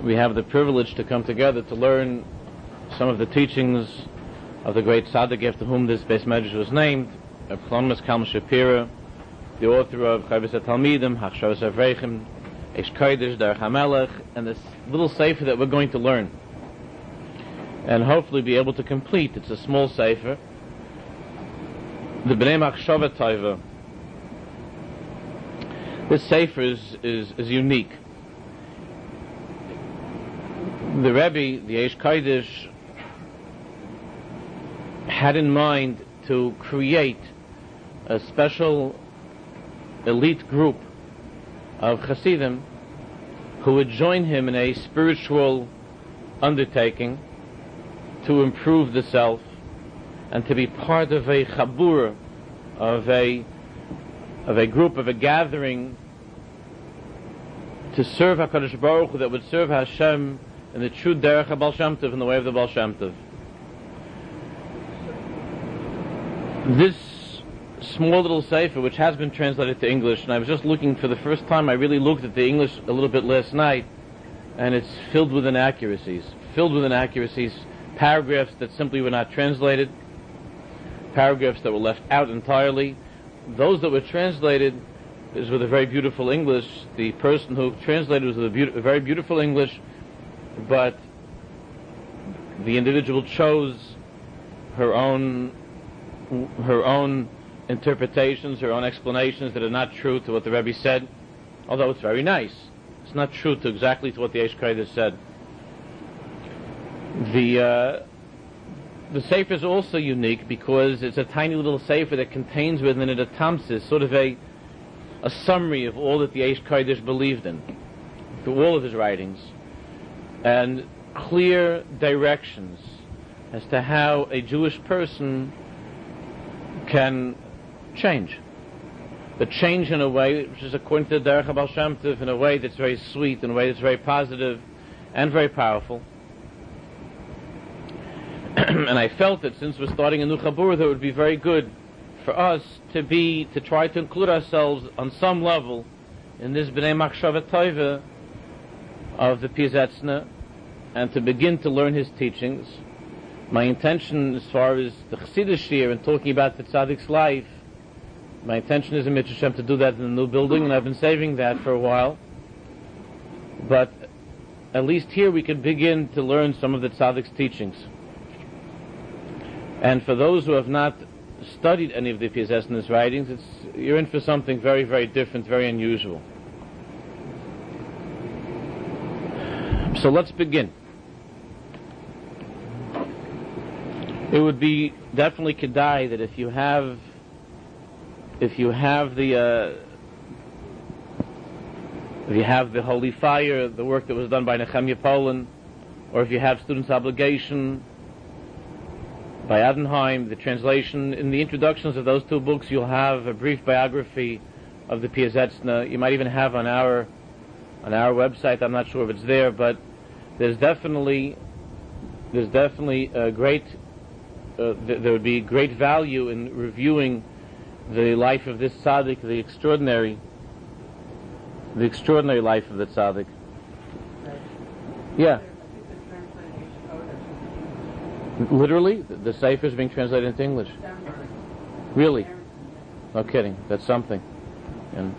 we have the privilege to come together to learn some of the teachings of the great tzaddik after whom this Beis Medrash was named, Plomus Kalman Shapira, the author of Chayvus HaTalmidim, Hachshavas Avreichim, Eish Kodesh, Derech HaMelech, and this little sefer that we're going to learn and hopefully be able to complete. It's a small sefer, the Bnei Machshava Tova. This sefer is unique. The Rebbe, the Eish Kodesh, had in mind to create a special elite group of Hasidim who would join him in a spiritual undertaking to improve the self and to be part of a chabura, of a group, of a gathering to serve HaKadosh Baruch Hu, that would serve Hashem in the true derech HaBaal Shem Tov, in the way of the Baal Shem Tov. This small little sefer, which has been translated to English, and I was just looking for the first time, I really looked at the English a little bit last night, and it's filled with inaccuracies, paragraphs that simply were not translated, paragraphs that were left out entirely. Those that were translated is with a very beautiful English. The person who translated was with a very beautiful English, but the individual chose her own interpretations, her own explanations that are not true to what the Rebbe said, although it's very nice. It's not true to exactly to what the Eish Kodesh said. The sefer is also unique because it's a tiny little sefer that contains within it a tamsis, sort of a summary of all that the Eish Kodesh believed in, through all of his writings, and clear directions as to how a Jewish person can change. But change in a way which is according to the Derech HaBaal Shem Tov, in a way that's very sweet, in a way that's very positive and very powerful. And I felt that since we're starting a new Chabur, that it would be very good for us to try to include ourselves on some level in this Bnei Machshava Tova of the Piazetzna, and to begin to learn his teachings. My intention, as far as the Chassidish here and talking about the Tzaddik's life, my intention is in Mitzvah Shem to do that in the new building, and I've been saving that for a while. But at least here we can begin to learn some of the Tzaddik's teachings. And for those who have not studied any of the Piazetzna's writings, you're in for something very, very different, very unusual. So let's begin. It would be definitely kedai that if you have the Holy Fire, the work that was done by Nehemiah Poland, or if you have Student's Obligation by Adenheim, the translation, in the introductions of those two books you'll have a brief biography of the Piazetzna. You might even have on our website, I'm not sure if it's there, but there's definitely a great there would be great value in reviewing the life of this tzaddik, the extraordinary life of the tzaddik. Yeah. Literally, the sefer is being translated into English. Really? No kidding. That's something. And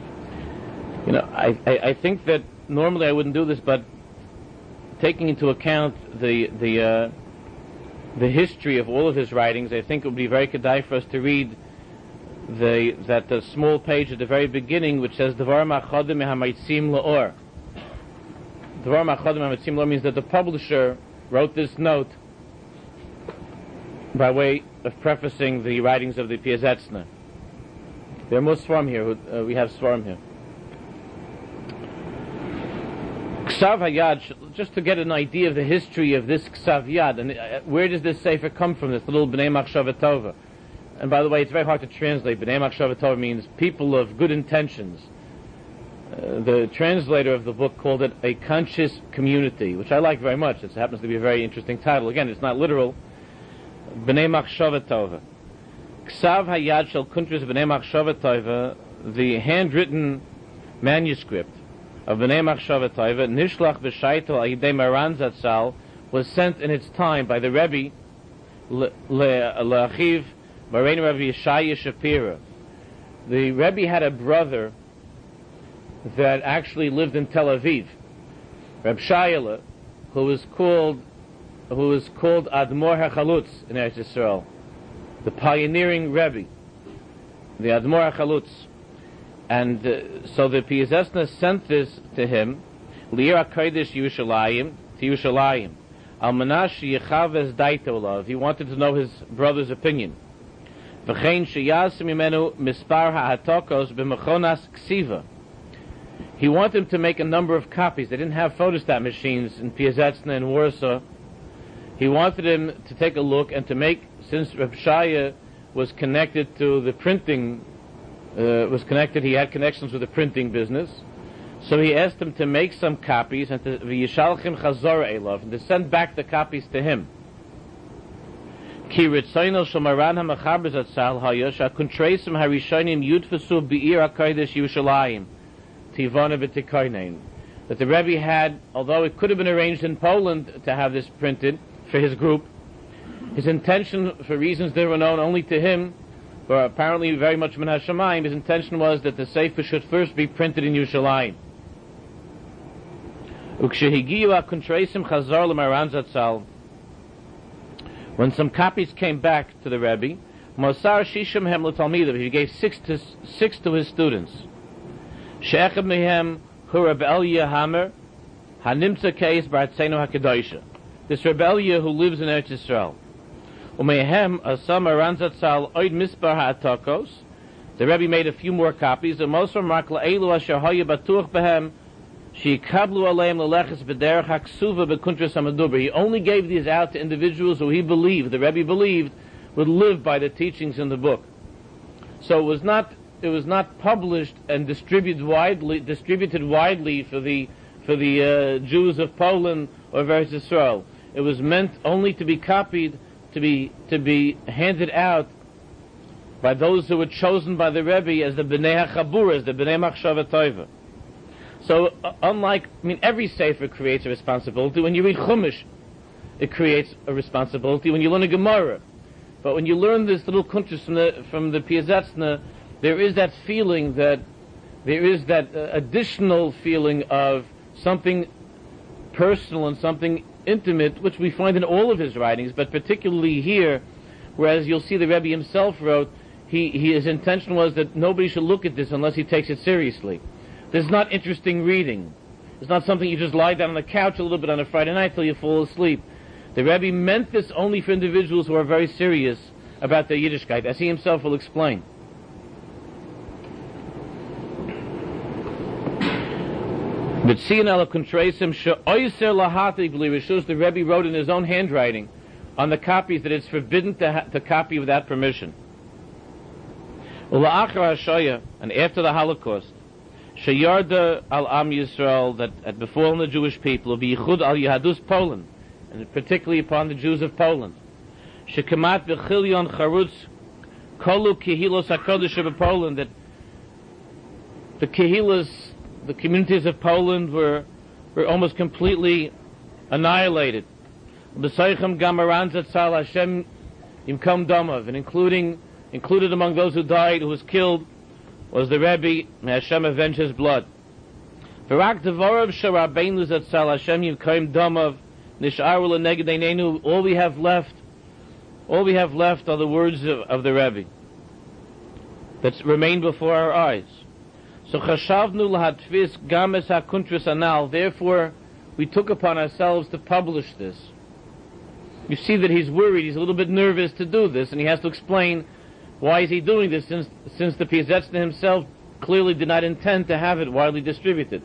I think that normally I wouldn't do this, but taking into account the history of all of his writings, I think it would be very kedai for us to read the small page at the very beginning, which says Dvar Machadim Hamatzim Laor. Dvar Machadim Hamatzim Laor means that the publisher wrote this note by way of prefacing the writings of the Piazetzna. There are more Svarim here. We have Svarim here. Ksav Hayad, just to get an idea of the history of this Ksav Yad, and where does this sefer come from, this little Bnei Machshava Tova? And by the way, it's very hard to translate. Bnei Machshava Tova means people of good intentions. The translator of the book called it a conscious community, which I like very much. It happens to be a very interesting title. Again, it's not literal. Bnei Machshava Tova. Ksav Hayad Shel Kuntras Bnei Machshava Tova, the handwritten manuscript of B'nai Machshava Tova, Nishlach B'Shaitel Ayidei Maran Zatzal, was sent in its time by the Rebbe L'Achiv Moreinu Rabbi Yeshaya Shapira. The Rebbe had a brother that actually lived in Tel Aviv, Reb Shayla, who was called Admor HaChalutz in Eretz Yisrael, the pioneering Rebbe, the Admor HaChalutz. And so the Piaseczna sent this to him, Li'ir HaKodesh Yerushalayim, to Yerushalayim, Al Manash Yechaves Daito Olav. He wanted to know his brother's opinion. V'chein Sheyaz Mimenu Mispar HaHatokos B'Mechonas Ksiva. He wanted him to make a number of copies. They didn't have photostat machines in Piaseczna and Warsaw. He wanted him to take a look and to make, since Reb Shaya was connected to the printing, he had connections with the printing business. So he asked him to make some copies and to v'yishalchim chazor elav, and to send back the copies to him. Ki ritzoino shomaran ha'machaber zatzal haya sha'kuntreisim harishonim yudfasu be'ir ha'kodesh Yerushalayim tivona v'tikoinen. That the Rebbe had, although it could have been arranged in Poland to have this printed for his group, his intention, for reasons that were known only to him, or apparently very much min hashamayim, his intention was that the Sefer should first be printed in Yerushalayim. When some copies came back to the Rebbe, Mosar Shishim Hem L'Talmidav, he gave six to his students. She'echad mehem hu Reb Elya Hamer, hanimtza keis b'artzeinu hakedosha. This Reb Elya who lives in Eretz Yisrael. Umehem asam Maran Zatzal oid mispar ha'atokos. The Rebbe made a few more copies. The Mosar Mark La'elu asher hoya batuch behem she'ikablu aleim leleches b'derech haksuva b'kuntras ha'meduber. He only gave these out to individuals who he believed, the Rebbe believed, would live by the teachings in the book. So it was not published and distributed widely for the Jews of Poland or Eretz Yisrael. It was meant only to be copied, to be handed out by those who were chosen by the Rebbe as the B'nai HaChabur, as the B'nai Machshava Tova. So, every Sefer creates a responsibility. When you read Chumash, it creates a responsibility. When you learn a Gemara, but when you learn this little kuntres from the Piaseczna, there is that feeling that there is that additional feeling of something personal and something intimate, which we find in all of his writings, but particularly here, whereas you'll see the Rebbe himself wrote, his intention was that nobody should look at this unless he takes it seriously. This is not interesting reading. It's not something you just lie down on the couch a little bit on a Friday night till you fall asleep. The Rebbe meant this only for individuals who are very serious about their Yiddishkeit, as he himself will explain. The Rebbe wrote in his own handwriting on the copies that it's forbidden to copy without permission. And after the Holocaust, Sheyarda al Am Yisrael, that had befallen the Jewish people, of Yichud al Yehadus Poland, and particularly upon the Jews of Poland. Shekamat v'chilyon charutz kolu kehilos hakodesh of Poland, that the kehilos, the communities of Poland were almost completely annihilated. B'soichem gamaran zatzal Hashem yimkom domav, and included among those who died, who was killed, was the Rebbe, may Hashem avenge his blood. V'rak devorav sharabeinu zatzal Hashem yimkom domav nisharu l'neged einenu. All we have left are the words of the Rebbe that remain before our eyes. So chashavnu lahatfis games hakuntris anal. Therefore, we took upon ourselves to publish this. You see that he's worried. He's a little bit nervous to do this, and he has to explain why is he doing this, since the Piaseczna himself clearly did not intend to have it widely distributed.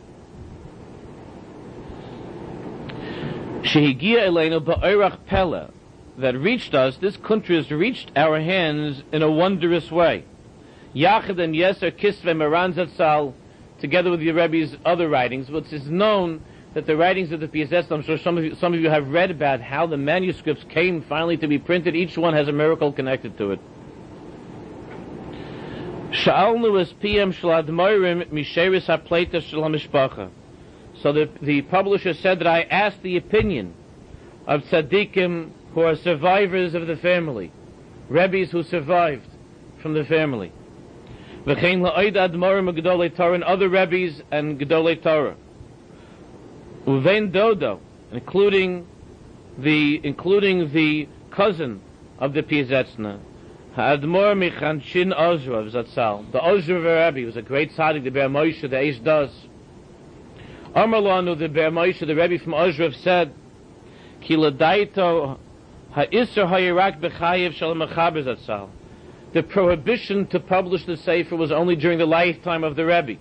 Shehigia eleinu ba'orach pella, that reached us. This country has reached our hands in a wondrous way. Yachad and Yeser Kisve Maran Zatzal, together with the Rebbe's other writings, which is known that the writings of the Piaseczna, I'm sure some of you have read about how the manuscripts came finally to be printed. Each one has a miracle connected to it. Sha'alnu es piyam shel admorim misheris ha'pleita shel ha'mishpacha. So the publisher said that I asked the opinion of tzaddikim who are survivors of the family, Rebbes who survived from the family. V'chein la'oid admorim u'gedolei Torah, and other Rebbes and Gedolei Torah. Uvein dodo, including the cousin of the Piazetzna, Ha'admor Michanchin Ozrav Zatzal. The Ozrav Rebbe was a great tzaddik, the Ber Moshe, the Eish Das. Amar Lanu, the Ber Moshe, the Rebbe from Ozrav, said, Ki ladaito ha'isr ha'irak b'chayev shel mechaber Zatzal. The prohibition to publish the Sefer was only during the lifetime of the Rebbe.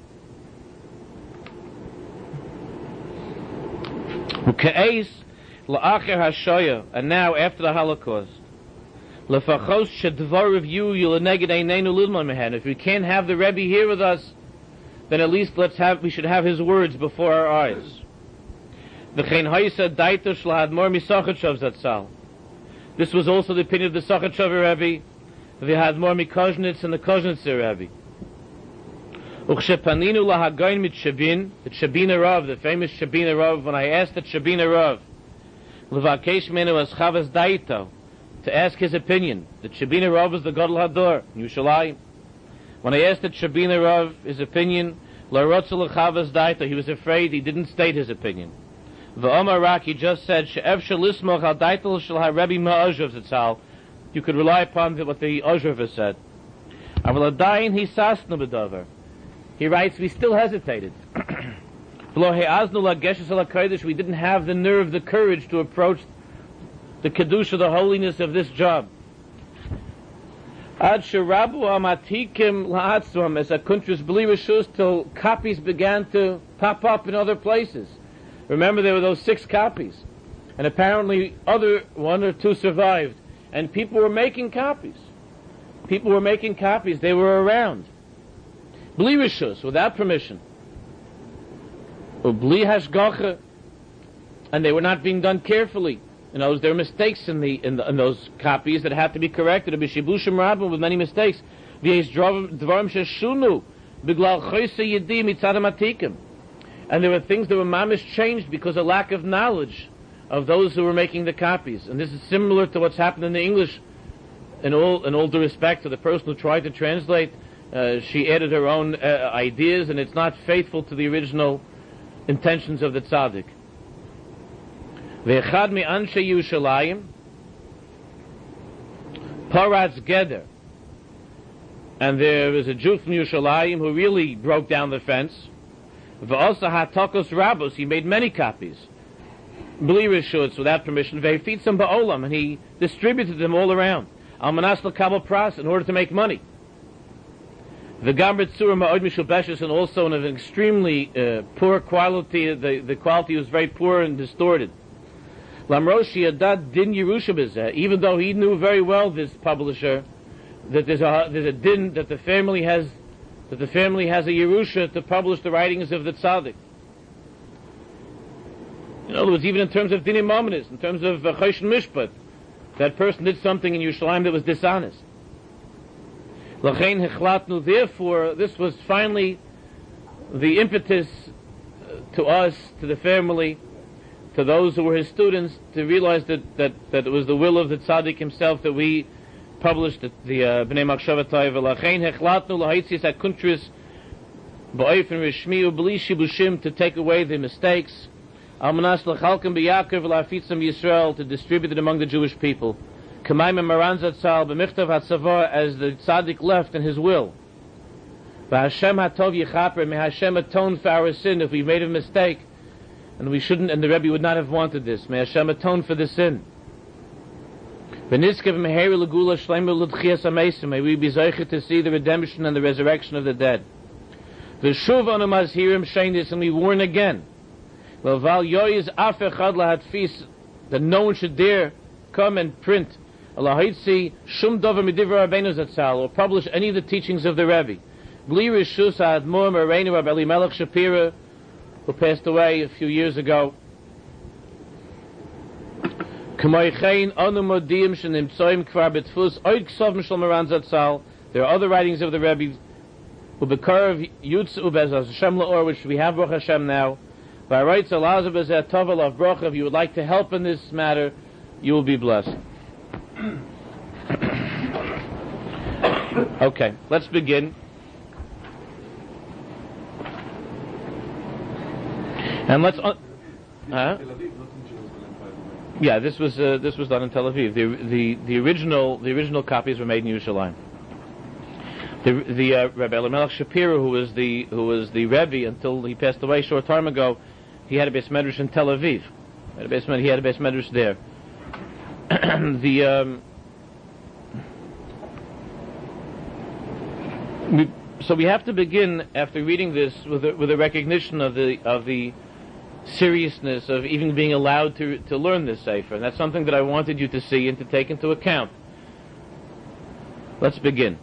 U'ke'ez la'acher ha'shoya, and now after the Holocaust, lefachos shedvar of you neged einenu lilmon mehen. If we can't have the Rebbe here with us, then at least we should have his words before our eyes. V'chein ha'isa daito shlahadmor misachetshav Zatzal. This was also the opinion of the Sachetshav Rebbe, the Hadmor Mikozhnitz and the Kozhnitzer Rebbe. Uchshepaninu lahagoyin mit Shabin, the Shabina Rav, the famous Shabina Rav, when I asked the Shabina Rav, levakesh menu as Chavas Daito, to ask his opinion. The Shabina Rav is the Gadol Hador in Yerushalayim. When I asked the Shabina Rav his opinion, Larotzel Chavas Daito, he was afraid, he didn't state his opinion. V'omar Rak, he just said, She'ev shelismoch al Daitel shel ha-Rebbe ma'ozrav Zatzal. You could rely upon what the Ozrav has said. Aval adayin he sasnu b'davar. He writes, we still hesitated. We didn't have the nerve, the courage to approach the kedusha, the holiness of this job. Ad sherabu amatikim la'atzvam, as a country's believers till copies began to pop up in other places. Remember, there were those 6 copies, and apparently one or two survived, and people were making copies. They were around. Bli rishus, without permission. Ubli hashgacha, and they were not being done carefully. You know, there were mistakes in those copies that had to be corrected. B'shibushim rabbim, with many mistakes. V'yesh dvarim sheshunu b'glal choyse yedi mitzad hamatikim. And there were things that were mamish changed because of lack of knowledge of those who were making the copies. And this is similar to what's happened in the English. In all due respect to the person who tried to translate, she added her own ideas, and it's not faithful to the original intentions of the tzaddik. Ve'echad mi anshe Yerushalayim paratz geder, and there was a Jew from Yerushalayim who really broke down the fence. Ve'osa hatokos rabos, he made many copies, bli rishutz, without permission. Ve'fitzam ba'olam, and he distributed them all around. Al manas l'kabel pras, in order to make money. The Gambrit Surah Ma'od Mishubeshes, and also in an extremely poor quality. The quality was very poor and distorted. Lamroshi Adad Din Yerusha B'zeh, even though he knew very well, this publisher, that there's a din that the family has a Yerusha to publish the writings of the tzaddik. In other words, even in terms of dinim mominus, in terms of choshen mishpat, that person did something in Yerushalayim that was dishonest. Lachein hechlatnu, therefore, this was finally the impetus to us, to the family, to those who were his students, to realize that it was the will of the tzaddik himself that we published the Bnei Machshava Tova. Lachein hechlatnu lahaitzis hakuntris ba'ofen rishmi u'bli shibushim, to take away the mistakes. Almanas l'chalkem b'Yaakov v'lafitzam Yisrael, to distribute it among the Jewish people. K'mayim Maran Zatzal b'michtav hatzavah, as the tzaddik left in his will. V'Hashem hatov yichaper, may Hashem atone for our sin if we made a mistake, and we shouldn't, and the Rebbe would not have wanted this. May Hashem atone for the sin. V'nizkev meheri l'gula shleimu l'tchias hamesim, may we be zeicher to see the redemption and the resurrection of the dead. V'shuv anu mazhirim sheinis, and we warn again. L'val yoyiz af echad lahatfis, that no one should dare come and print Allahitzi shum dover midivra Rabbeinu Zatzal, or publish any of the teachings of the Rebbe. Bli rishus ha'admor Mereinu Rabbi Elimelech Shapira, who passed away a few years ago. K'moichein anu modiyim shenimtzoim kvar betfus oid ksov mishal Maran Zatzal. There are other writings of the Rebbe, ubekarav yutz ubezaz Hashem la'or, which we have Baruch Hashem now. By rights, if you would like to help in this matter, you will be blessed. Okay, let's begin. And let's. Yeah, this was done in Tel Aviv. The original copies were made in Yerushalayim. The Rebbe Elimelech Shapiro, who was the Rebbe until he passed away a short time ago, he had a Beis Medrash in Tel Aviv. He had a Beis Medrash there. So we have to begin after reading this with a recognition of the seriousness of even being allowed to learn this Sefer. And that's something that I wanted you to see and to take into account. Let's begin.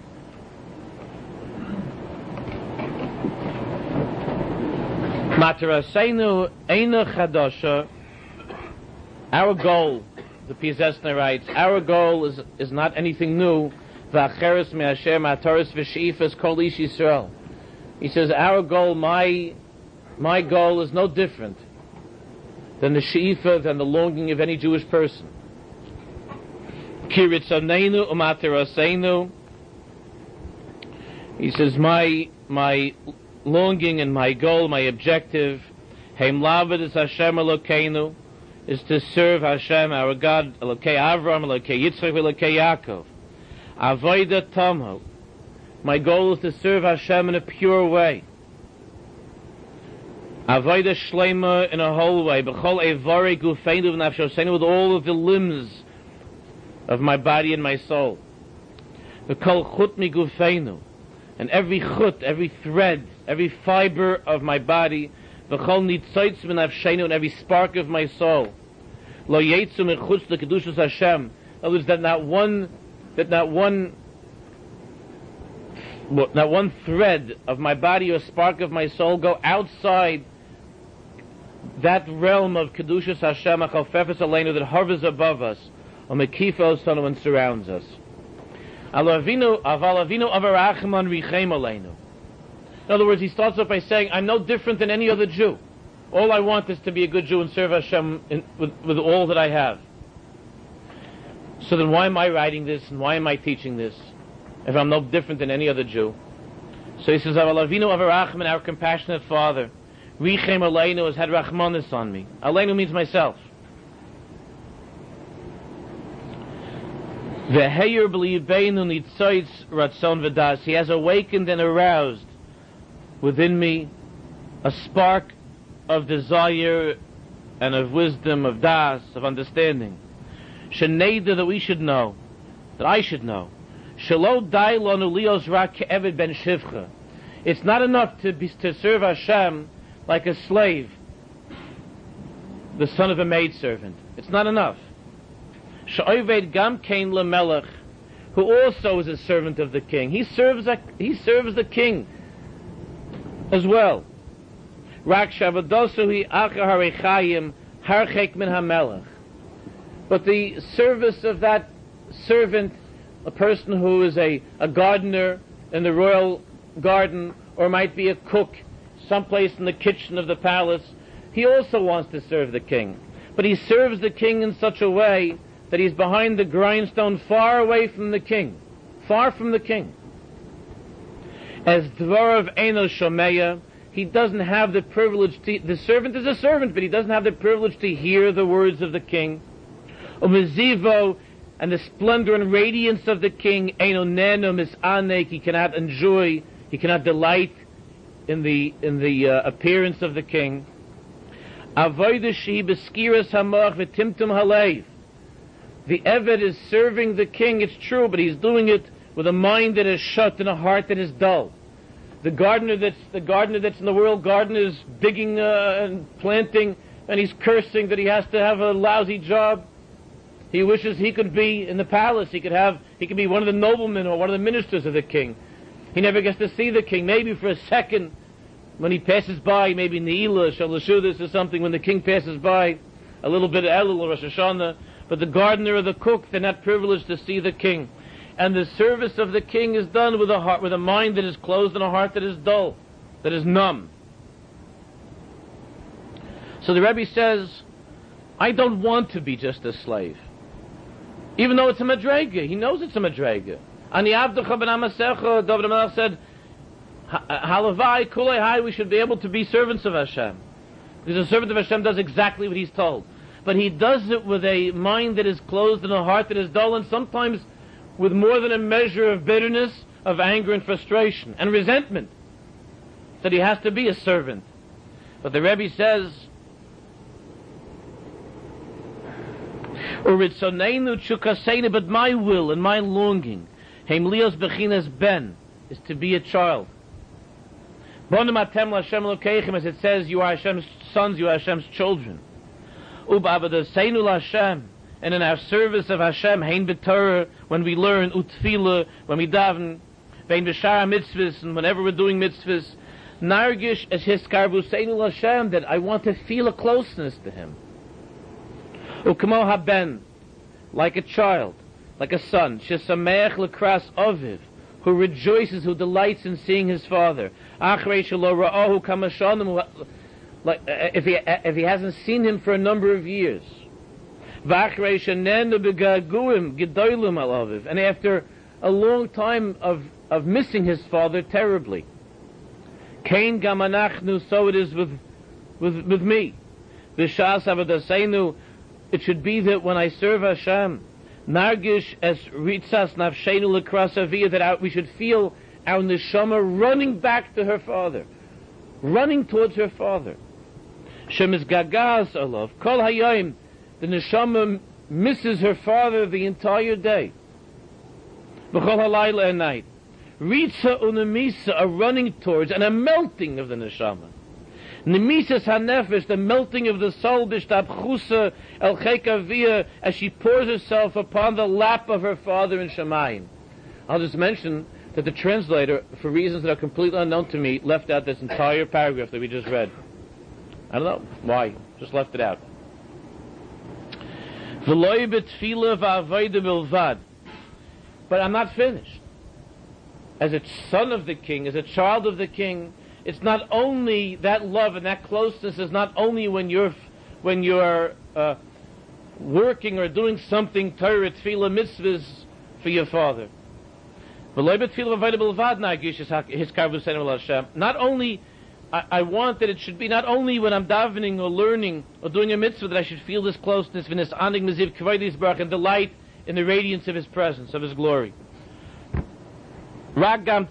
Mataraseinu eina chadasha. Our goal, the Piaseczner writes, our goal is not anything new. V'acheres me'asher ma'ataris v'sheifas kol ish Yisrael. He says, our goal, my goal is no different than the she'ifa, than the longing of any Jewish person. Kiritzoneinu u'mataraseinu. He says, my longing and my goal, my objective, Heim Lavid is Hashem Elokeinu, is to serve Hashem, our God, Elokei Avram, Elokei Yitzchak, Elokei Yaakov. Avoida Tomho. My goal is to serve Hashem in a pure way. Avoida Shlema in a whole way. B'chol Evari Gufeinu v'nafshosenu, with all of the limbs of my body and my soul. B'kol Chut mi Gufeinu, and every chut, every thread, every fiber of my body, v'chol nitzoitz v'nafshenu, and every spark of my soul. Lo yetzu mechutz l'kedushas Hashem. In other words, that not one thread of my body or spark of my soul go outside that realm of kedushas Hashem achalfefes aleinu that hovers above us, or mekifos sonu and surrounds us. In other words, he starts off by saying, I'm no different than any other Jew. All I want is to be a good Jew and serve Hashem with all that I have. So then why am I writing this and why am I teaching this if I'm no different than any other Jew? So he says, our compassionate Father, Richem Aleinu has had Rachmanis on me. Aleinu means myself. He has awakened and aroused within me a spark of desire and of wisdom, of das, of understanding. Sheneda, that we should know, that I should know. Shelo dai lanu lios rak ke'eved ben shivcha. It's not enough to serve Hashem like a slave, the son of a maidservant. It's not enough. She'oved gam kein lemelech, who also is a servant of the king. He serves the king as well. Rak shavadosu hi acher harechayim harchek min hamelech. But the service of that servant, a person who is a gardener in the royal garden, or might be a cook someplace in the kitchen of the palace, he also wants to serve the king. But he serves the king in such a way that he's behind the grindstone, far away from the king. Far from the king. As Dvarav Eino Shomeya, he doesn't have the privilege to... The servant is a servant, but he doesn't have the privilege to hear the words of the king. Umezivo, and the splendor and radiance of the king, Eino Neno Misanek, he cannot enjoy, he cannot delight in the appearance of the king. Avodah shehi beskiras hamach v'timtum halev. The Eved is serving the king, it's true, but he's doing it with a mind that is shut and a heart that is dull. The gardener that's in the royal garden is digging and planting, and he's cursing that he has to have a lousy job. He wishes he could be in the palace. He could be one of the noblemen or one of the ministers of the king. He never gets to see the king. Maybe for a second, when he passes by, maybe Ne'ilah, Shalashudas or something, when the king passes by, a little bit of Elul or Rosh Hashanah. But the gardener or the cook, they're not privileged to see the king. And the service of the king is done with a mind that is closed and a heart that is dull, that is numb. So the Rebbe says, I don't want to be just a slave. Even though it's a madrega, he knows it's a madrega. Ani avducha ben amasecha, David HaMelech said, halavai kulei hai, we should be able to be servants of Hashem. Because a servant of Hashem does exactly what he's told. But he does it with a mind that is closed and a heart that is dull, and sometimes with more than a measure of bitterness, of anger and frustration and resentment, that he has to be a servant. But the Rebbe says, but my will and my longing, heimlios bechinas ben, is to be a child. As it says, you are Hashem's sons, you are Hashem's children. And in our service of Hashem, hein b'Torah, when we learn, utfila, when we daven, vein b'shara mitzvahs, and whenever we're doing mitzvahs, nargish as hiskarbuseinu Hashem, that I want to feel a closeness to Him. Ukmo haben, like a child, like a son, shesameach lekras oviv, who rejoices, who delights in seeing his father. Achrei shelo ra'ahu kama shanim, like if he hasn't seen him for a number of years. V'achrei shenenu begaguim gedolim al aviv, and after a long time of missing his father terribly. Kain gam anachnu, so it is with me. V'shas avodaseinu, it should be that when I serve Hashem, nargish as ritzas nafshenu lekras aviyah, that we should feel our neshama running back to her father, running towards her father. Shemis gagas alav kol hayom, the neshama misses her father the entire day. B'chol halayla at night. Ritza unemisa, a running towards and a melting of the neshama. Nemisas hanefesh, the melting of the soul, b'shtabchusa el chek aviyah, as she pours herself upon the lap of her father in Shemayim. I'll just mention that the translator, for reasons that are completely unknown to me, left out this entire paragraph that we just read. I don't know why, just left it out. V'loi b'tfila v'avoda bilvad. But I'm not finished. As a son of the king, as a child of the king, it's not only that love and that closeness is not only when you're working or doing something Torah, tefillah, mitzvahs for your father. Not only I want that it should be not only when I'm davening or learning or doing a mitzvah that I should feel this closeness, and delight in the radiance of His presence, of His glory. So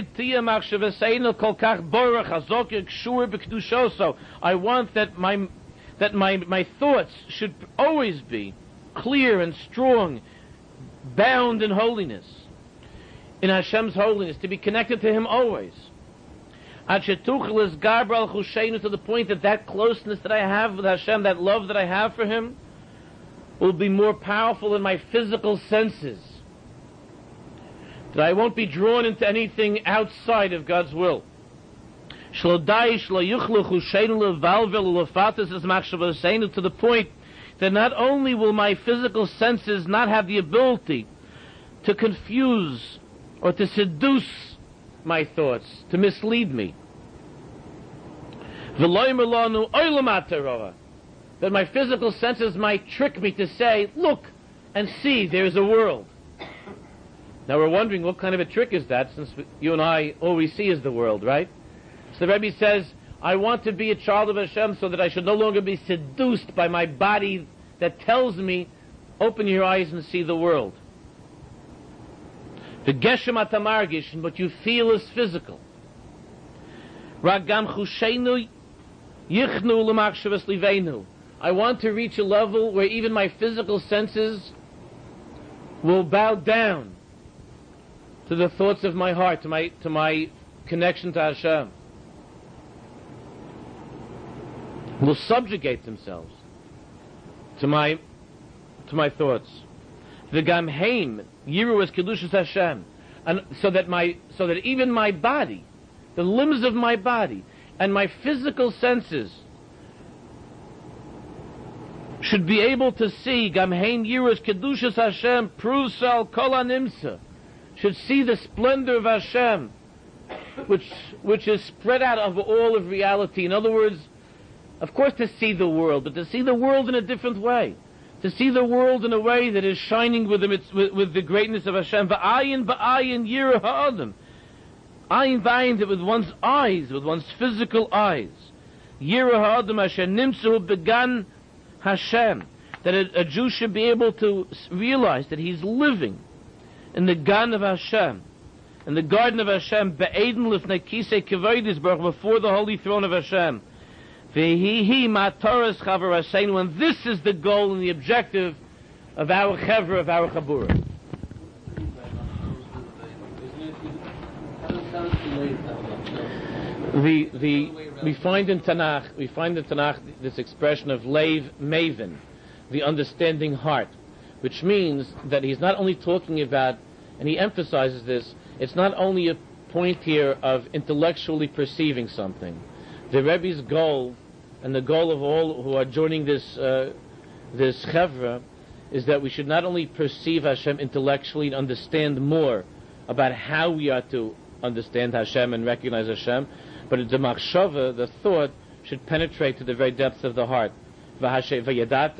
I want that my thoughts should always be clear and strong, bound in holiness, in Hashem's holiness, to be connected to Him always. To the point that closeness that I have with Hashem, that love that I have for Him, will be more powerful than my physical senses. That I won't be drawn into anything outside of God's will. To the point that not only will my physical senses not have the ability to confuse or to seduce my thoughts, to mislead me. That my physical senses might trick me to say, look and see, there's a world. Now we're wondering what kind of a trick is that, since you and I, all we see is the world, right? So the Rebbe says, I want to be a child of Hashem so that I should no longer be seduced by my body that tells me, open your eyes and see the world. The geshem atamargish, and what you feel is physical. Ragam chusheinu yichnu l'machshavas liveinu. I want to reach a level where even my physical senses will bow down to the thoughts of my heart, to my connection to Hashem. Will subjugate themselves to my thoughts. V'gam heim yiru es kedushas Hashem, and so that even my body, the limbs of my body, and my physical senses should be able to see gam heim yiru es kedushas Hashem prusal kol animsa, should see the splendor of Hashem, which is spread out over all of reality. In other words, Of course, to see the world, but to see the world in a different way. To see the world in a way that is shining with with the greatness of Hashem. V'ayin b'ayin yirah ha'adam. Ayin b'ayin, that with one's eyes, with one's physical eyes. Yirah ha'adam Hashem nimtzu began Hashem. That a Jew should be able to realize that he's living in the Gan of Hashem, in the garden of Hashem, be'eden lifnei kisei kavodis baruch, before the holy throne of Hashem. Vehihi mataras chaver haseinu, and this is the goal and the objective of our chevra, of our chabura. We find in Tanakh this expression of leiv maven, the understanding heart, which means that he's not only talking about, and he emphasizes this, it's not only a point here of intellectually perceiving something. The Rebbe's goal, and the goal of all who are joining this chevra, is that we should not only perceive Hashem intellectually and understand more about how we are to understand Hashem and recognize Hashem, but the machshava, the thought, should penetrate to the very depths of the heart. You said that?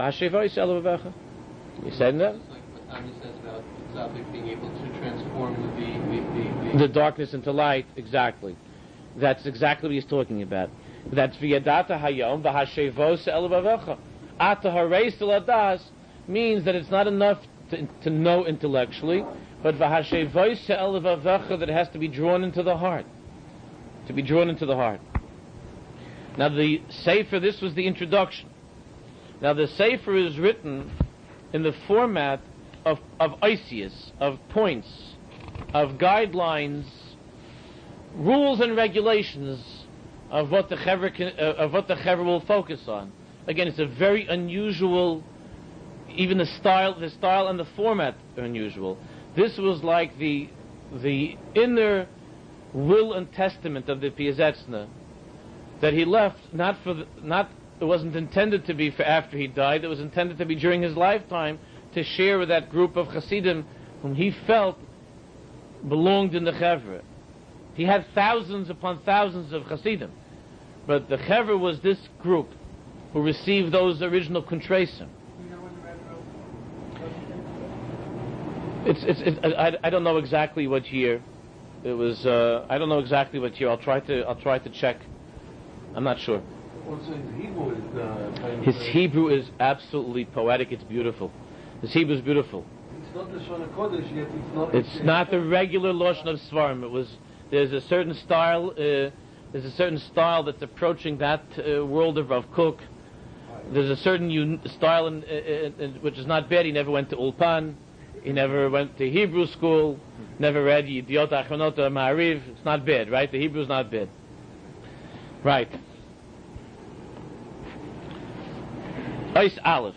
Like what Tommy says about Tzaddik being able to transform the darkness into light. Exactly. That's exactly what he's talking about. That's v'yadata hayom v'hashevos elavavecha. Ata hareis eladas means that it's not enough to know intellectually, but v'hashevos elavavecha, that it has to be drawn into the heart. To be drawn into the heart. Now the Sefer, this was the introduction. Now the Sefer is written in the format of Isius, of points, of guidelines, rules and regulations of what the Chevra will focus on. Again, it's a very unusual, even the style and the format are unusual. This was like the inner will and testament of the Piazetzna, that he left it wasn't intended to be for after he died. It was intended to be during his lifetime, to share with that group of Hasidim whom he felt belonged in the Chevra. He had thousands upon thousands of Hasidim, but the Chevra was this group who received those original Kuntresim. I don't know exactly what year it was. I don't know exactly what year. I'll try to check. I'm not sure. Also, his Hebrew is absolutely poetic. It's beautiful. His Hebrew is beautiful. It's not the Shona Kodesh yet. It's not the regular Lashon of Svarim. There's a certain style. There's a certain style that's approaching that world of Rav Kook. There's a certain style which is not bad. He never went to Ulpan. He never went to Hebrew school. Never read Yediot Achronot or Ma'ariv. It's not bad, right? The Hebrew is not bad. Right. Ois Aleph.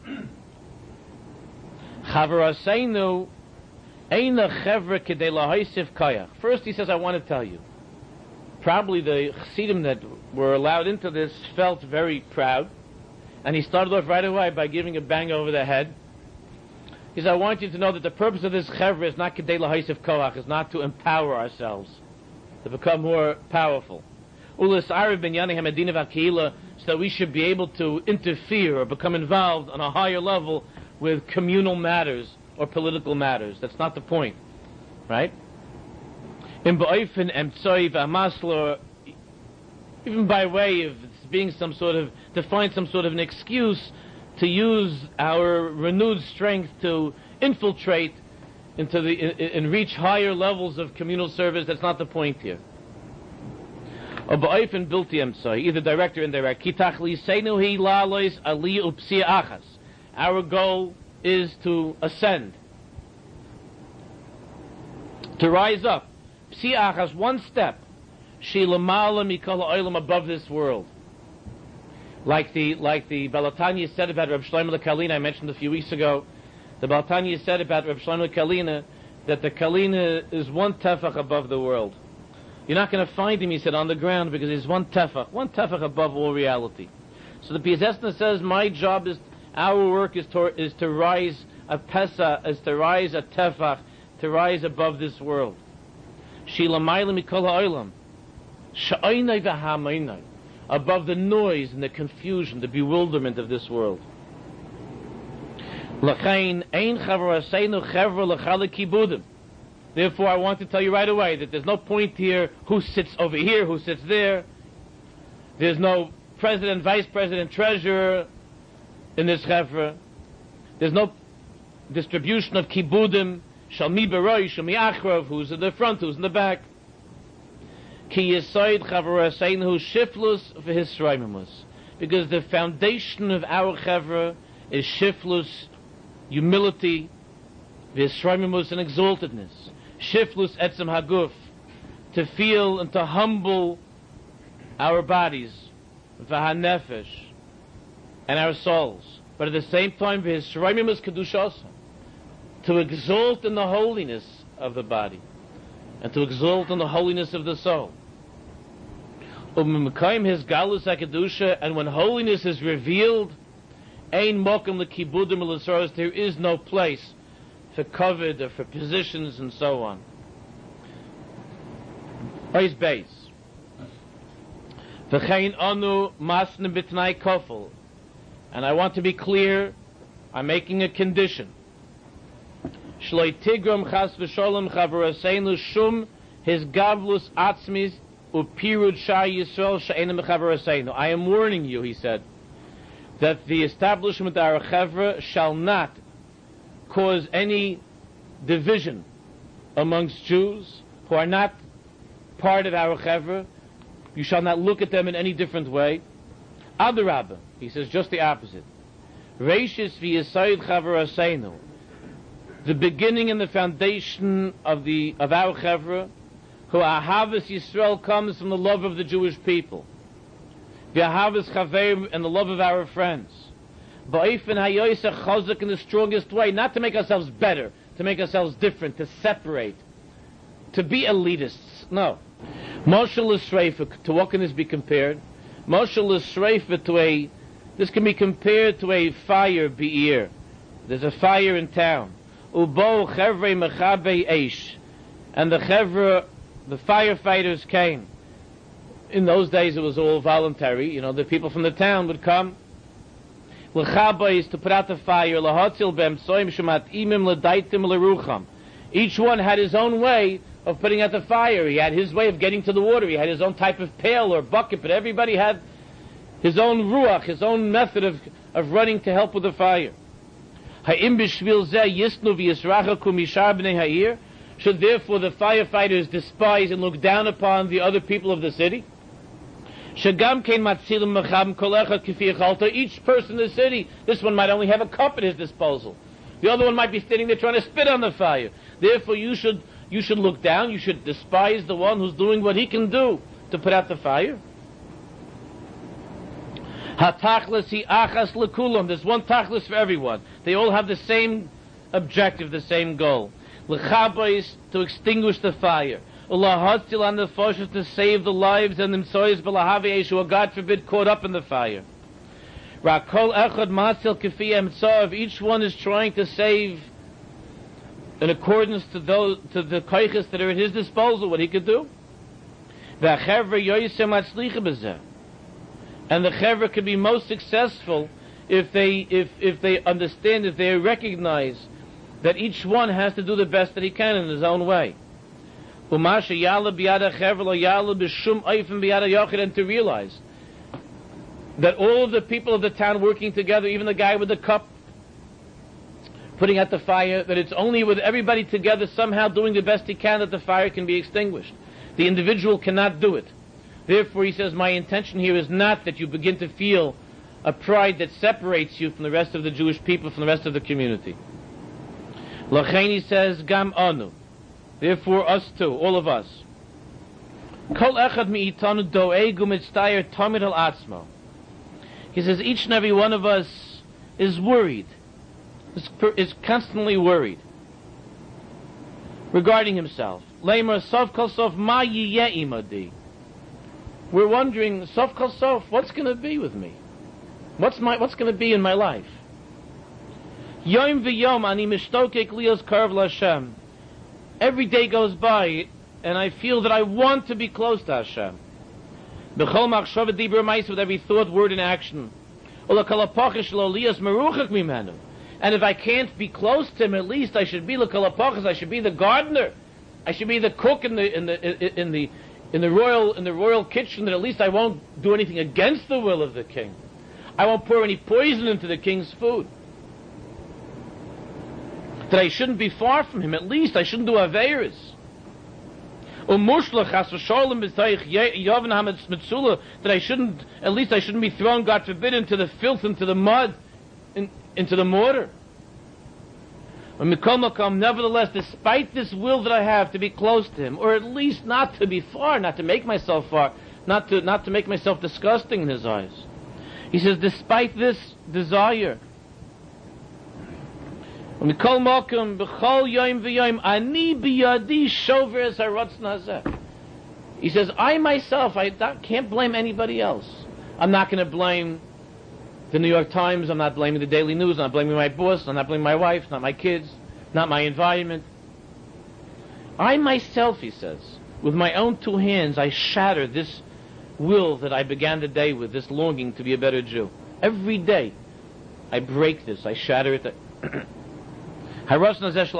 Chavaraseinu eina chevra kedei lahaisif kayach. First he says, I want to tell you. Probably the Chassidim that were allowed into this felt very proud, and he started off right away by giving a bang over the head. He said, I want you to know that the purpose of this chevra is not kedei lahaisif koach, is not to empower ourselves, to become more powerful. Ulis Arif ben Yanei Hamedina v'Akila, so that we should be able to interfere or become involved on a higher level with communal matters or political matters. That's not the point, right? In ba'ofen emtsoi v'amaslo, even by way of being some sort of, to find some sort of an excuse to use our renewed strength to infiltrate into and reach higher levels of communal service. That's not the point here. Either direct or indirect. Our goal is to ascend, to rise up. Psiachas, one step. Above this world. Like the Balatanya said about Reb Shlomo Kalina, I mentioned a few weeks ago. The Balatanya said about Reb Shlomo Kalina that the Kalina is one tefach above the world. You're not going to find him, he said, on the ground, because he's one tefach above all reality. So the Piazetzna says, my job is, our work is to rise a pesa, is to rise a tefach, to rise above this world. Shila mayla mikol ha'olam, sha'oinai v'ha'amoinai. above the noise and the confusion, the bewilderment of this world. Therefore, I want to tell you right away that there's no point here who sits over here, who sits there. There's no president, vice president, treasurer in this chevra. There's no distribution of kibudim, shalmi beroi, shalmi achrov, who's in the front, who's in the back. Ki yisoid chavaraseinu shiflus v'hisraimus. Because the foundation of our chevra is shiflus, humility, v'hisraimus, and exaltedness. Shiflus etzem haguf, to feel and to humble our bodies, v'hanefesh, and our souls. But at the same time, v'hisraimus kedushasa, to exalt in the holiness of the body, and to exalt in the holiness of the soul. His galus hakadusha, and when holiness is revealed, ein mokum lekibudim l'soros, there is no place for covet or for positions and so on. Ois beis. V'chein anu masne b'tnai kofel, and I want to be clear, I'm making a condition. Shloi tigrom chas v'sholem chavaraseinu shum his gavlus atzmis upirud shai Yisrael she'enem chavaraseinu. I am warning you, he said, that the establishment of our chevra shall not cause any division amongst Jews who are not part of our chevra. You shall not look at them in any different way. Adarabah, he says just the opposite. Reishis v'yesayid chavaraseinu, the beginning and the foundation of our chevra, who ahavas Yisrael, comes from the love of the Jewish people. V'ahavas chaverim, and the love of our friends. Ba'ifin hayoysa chazak, in the strongest way, not to make ourselves better, to make ourselves different, to separate, to be elitists. No. Moshel l'sreifa, to what can this be compared? Moshel l'sreifa, this can be compared to a fire be'ir. There's a fire in town. Ubo chevrei mechabe eish, and the chevra, the firefighters came. In those days it was all voluntary, the people from the town would come. L'chaba is to put out the fire, l'hotzil b'emtsoim shemat imim l'daitim l'rucham. Each one had his own way of putting out the fire. He had his way of getting to the water. He had his own type of pail or bucket, but everybody had his own ruach, his own method of running to help with the fire. Ha'im b'shvil zeh yisnu v'yisrachaku mishar b'nei ha'ir. Should therefore the firefighters despise and look down upon the other people of the city? Shagam kein matzilim mecham kol echad k'fi yechalto. Each person in the city, this one might only have a cup at his disposal. The other one might be standing there trying to spit on the fire. Therefore you should look down, you should despise the one who's doing what he can do to put out the fire. Ha-tachlis hi achas lekulam. There's one tachlis for everyone. They all have the same objective, the same goal. L'chaba is to extinguish the fire. Ulahatzil on the foshes, to save the lives, and nimsoyes b'lahavi eshu, God forbid, caught up in the fire. Rakol echad matzil kefi emtzav. Each one is trying to save in accordance to the koiches that are at his disposal, what he could do. V'achevra yoyisem atzlicha b'zeh. And the chevra can be most successful if they understand, if they recognize that each one has to do the best that he can in his own way. And to realize that all of the people of the town working together, even the guy with the cup putting out the fire, that it's only with everybody together somehow doing the best he can that the fire can be extinguished. The individual cannot do it. Therefore, he says, my intention here is not that you begin to feel a pride that separates you from the rest of the Jewish people, from the rest of the community. Lachain, he says, gam anu. Therefore, us too, all of us. Kol echad mi'itanu do'egu mitztayer tamid al atzmo. He says, each and every one of us is worried, is constantly worried regarding himself. Leimer sof kol sof ma yiyeh imadi. We're wondering, sof kol sof, what's going to be with me? What's going to be in my life? Yom v'yom ani mishtokek lios karv l'Hashem. Every day goes by, and I feel that I want to be close to Hashem. B'chol machshava dibur ma'isa, with every thought, word, and action. And if I can't be close to him, at least I should be l'kalapachas. I should be the gardener. I should be the cook in the royal kitchen. That at least I won't do anything against the will of the king. I won't pour any poison into the king's food. That I shouldn't be far from him. At least I shouldn't do aveiros. That I shouldn't, at least I shouldn't be thrown, God forbid, into the filth, into the mud, into the mortar. Nevertheless, despite this will that I have to be close to him, or at least not to be far, not to make myself far, not to make myself disgusting in his eyes. He says, despite this desire, he says, I myself, I can't blame anybody else. I'm not going to blame the New York Times, I'm not blaming the Daily News, I'm not blaming my boss, I'm not blaming my wife, not my kids, not my environment. I myself, he says, with my own two hands, I shatter this will that I began the day with, this longing to be a better Jew. Every day, I break this, I shatter it. I don't have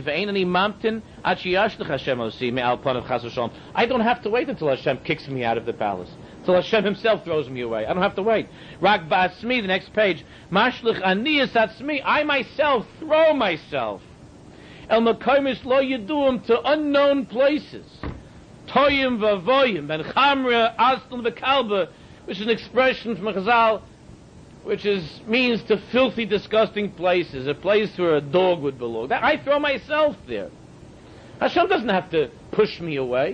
to wait until Hashem kicks me out of the palace, until Hashem himself throws me away. I don't have to wait. Rak ba'atzmi, the next page. Mashlich aniyas atzmi, I myself throw myself. El makomis lo yeduim, to unknown places. Toyim v'avoyim, ben chamra aslan v'kalba, which is an expression from Chazal, which means to filthy, disgusting places, a place where a dog would belong. I throw myself there. Hashem doesn't have to push me away.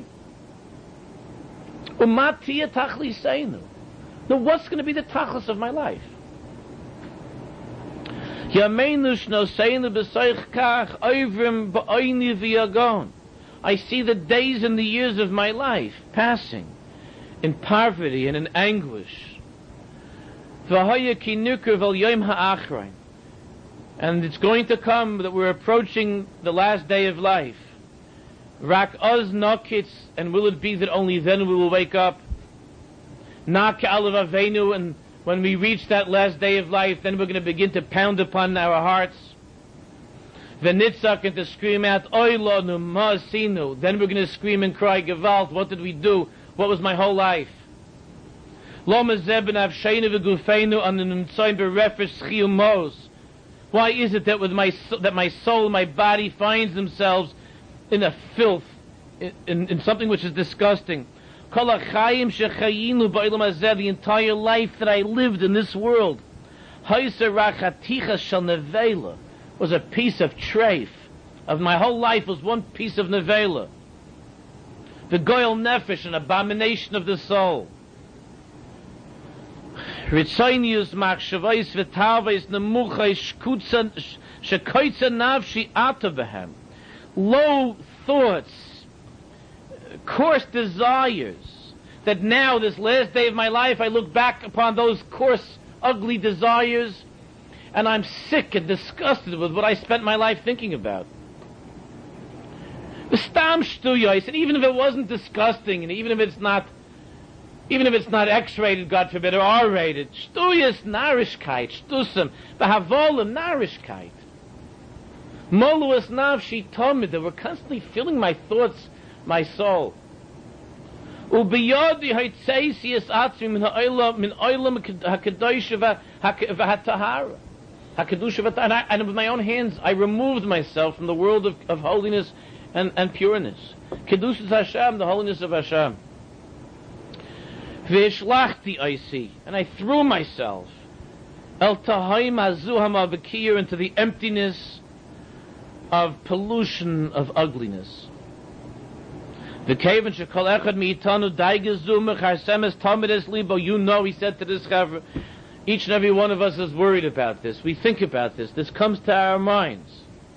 Now, what's going to be the tachlis of my life? I see the days and the years of my life passing in poverty and in anguish. And it's going to come that we're approaching the last day of life. Rak oz nokitz, and will it be that only then we will wake up? Nak alav avenu, and when we reach that last day of life, then we're going to begin to pound upon our hearts. V'nitzak, and to scream out, oy lo nu ma'asinu. Then we're going to scream and cry, Gewalt, what did we do? What was my whole life? Why is it that my soul, my body finds themselves in a filth, in something which is disgusting? The entire life that I lived in this world was a piece of treif. Of my whole life was one piece of nevela. The goyal nefesh, an abomination of the soul. Ritzainius machshavais v'tavais nemuchai shekoitza nafshi atabahem. Low thoughts, coarse desires, that now, this last day of my life, I look back upon those coarse, ugly desires, and I'm sick and disgusted with what I spent my life thinking about. The stam shtuya, I said, even if it wasn't disgusting, and even if it's not X-rated, God forbid, or R-rated, shtuyas narishkeit, shtusam, behavolim narishkeit. Moluas navshi tomid, that were constantly filling my thoughts, my soul. Ubiyodi haitzeisias atzmi min oilam hakadosh v'hatahara. Hakadosh v'hatahara. And with my own hands, I removed myself from the world of holiness and pureness. Kedushas Hashem, the holiness of Hashem. V'ishlachti I see, and I threw myself el tahaim hazuham avakir, into the emptiness of pollution, of ugliness. V'kevan shekol echad mi'itanu daigezumach harsemes tamides libo. You know, he said to this chavra, each and every one of us is worried about this. We think about this. This comes to our minds.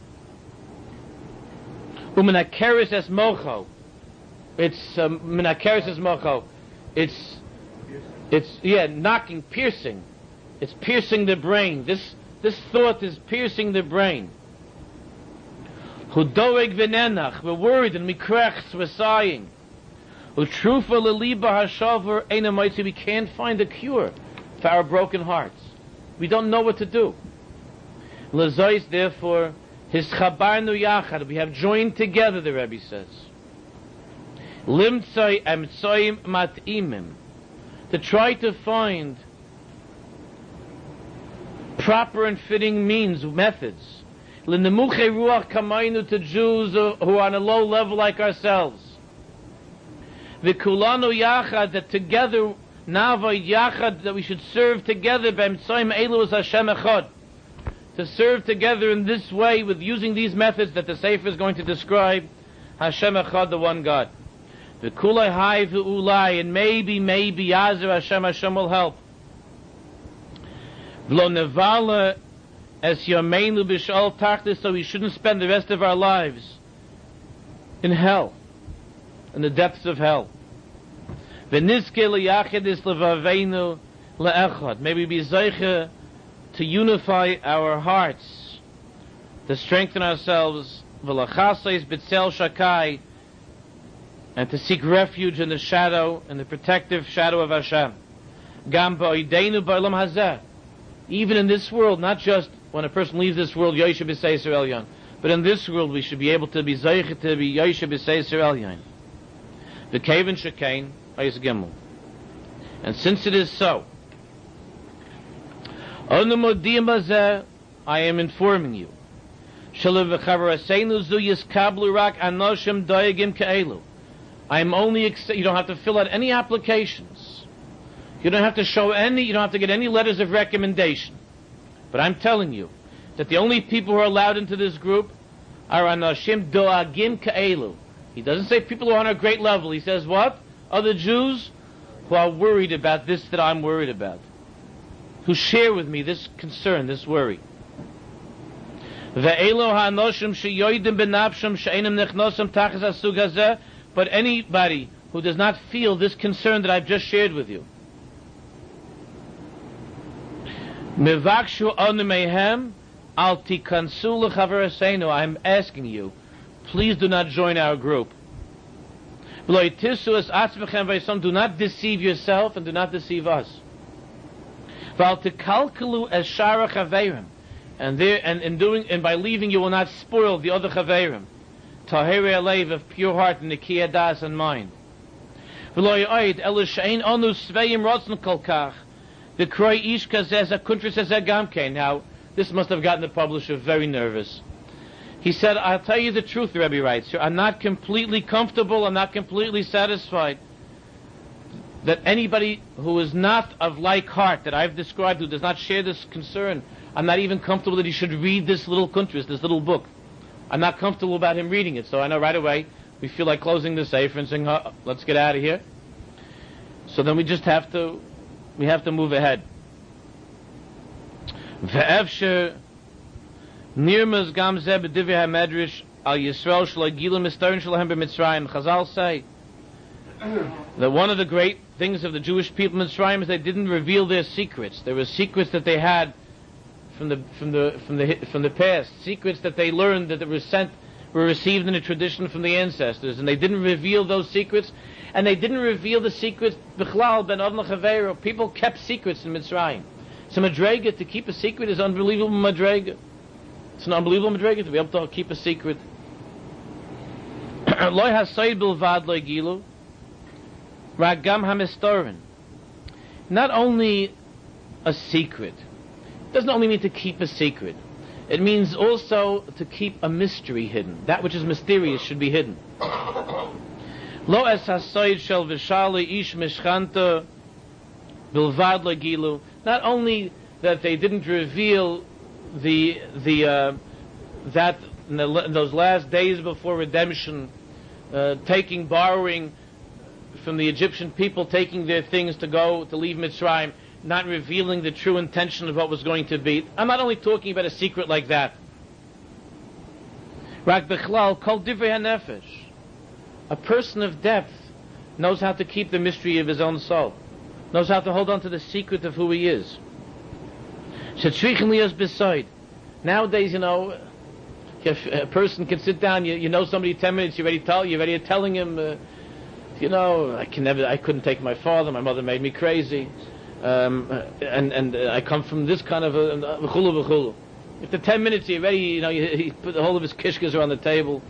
U'menakeres es mocho. It's menakeres es mocho. It's knocking, piercing. It's piercing the brain. This thought is piercing the brain. Hudoeg v'nenach, we're worried and mikrechs, we're sighing. Utrufa leliba hashavar eina moitzi. We can't find a cure for our broken hearts. We don't know what to do. L'zois, therefore, his chabarnu yachad. We have joined together, the Rebbe says. Limtzai emtsoim mat'imim. To try to find proper and fitting means, methods. L'nemuche ruach kamaynu, to Jews who are on a low level like ourselves. V'kulanu yachad, that together, nava yachad, that we should serve together, b'emtsoim elu as Hashem echad. To serve together in this way, with using these methods that the Sefer is going to describe, Hashem echad, the one God. V'kulai hai v'ulai, and maybe, Yazer Hashem will help. V'lo nevala es yameinu b'shal tachlis, so we shouldn't spend the rest of our lives in hell, in the depths of hell. V'nizke liyachidis levaveinu le'echad. May we be zeiche to unify our hearts, to strengthen ourselves, v'lachasais b'tzel shakai, and to seek refuge in the shadow, in the protective shadow of Hashem. Gam ba'odeinu ba'olam hazeh. Even in this world, not just when a person leaves this world, Yoshe b'Seiser Elyon, but in this world we should be able to be zeiche to be Yoshe b'Seiser Elyon. V'keven shekain ayis gimel. And since it is so, Onu modim hazeh, I am informing you. Shalav v'chavaraseinu zu yiskablu rak anoshim doegim ke'elu. I'm only, you don't have to fill out any applications. You don't have to you don't have to get any letters of recommendation. But I'm telling you that the only people who are allowed into this group are Anashim Doagim Ka'elu. He doesn't say people who are on a great level. He says what? Other Jews who are worried about this that I'm worried about. Who share with me this concern, this worry. Ve'elo ha'anoshim sheyoidim benapshim she'enim nechnosim tachas hasug hazeh. But anybody who does not feel this concern that I've just shared with you, I'm asking you, please do not join our group. Do not deceive yourself and do not deceive us. And by leaving you will not spoil the other chaverim. Tahiri alev, of pure heart and nikiyah das and mind. The Kroi Ishka says a country says gamke. Now, this must have gotten the publisher very nervous. He said, I'll tell you the truth, the Rebbe writes here. I'm not completely comfortable, I'm not completely satisfied that anybody who is not of like heart that I've described, who does not share this concern, I'm not even comfortable that he should read this little country, this little book. I'm not comfortable about him reading it, so I know right away we feel like closing the Sefer and saying, let's get out of here. So then we just have to move ahead. Ve'efsher nirmaz gam zeh b'divrei hamedrash al Yisrael shelo gilu mistarin shelahem b'Mitzrayim. Chazal say that one of the great things of the Jewish people in Mitzrayim is they didn't reveal their secrets. There were secrets that they had from the past, secrets that they learned that were received in a tradition from the ancestors, and they didn't reveal those secrets, and they didn't reveal the secrets. Bichlal ben Adon Chaveiro, people kept secrets in Mitzrayim. So madrega, to keep a secret is unbelievable madrega. It's an unbelievable madrega to be able to keep a secret. Loi hasoid bilvad loi gilu, ragam hamistorin. Not only a secret. It doesn't only mean to keep a secret. It means also to keep a mystery hidden. That which is mysterious should be hidden. Lo es hasoid shel v'shali ish mishchanta bilvad lagilu. Not only that they didn't reveal that in those last days before redemption, borrowing from the Egyptian people, taking their things to leave Mitzrayim, not revealing the true intention of what was going to be. I'm not only talking about a secret like that. Rak bechlal kol divrei hanefesh. A person of depth knows how to keep the mystery of his own soul, knows how to hold on to the secret of who he is. Nowadays, if a person can sit down, you know somebody 10 minutes, you're already telling him, I couldn't take my father. My mother made me crazy, and I come from this kind of v'chulu v'chulu. After 10 minutes, he already, he put the whole of his kishkas on the table.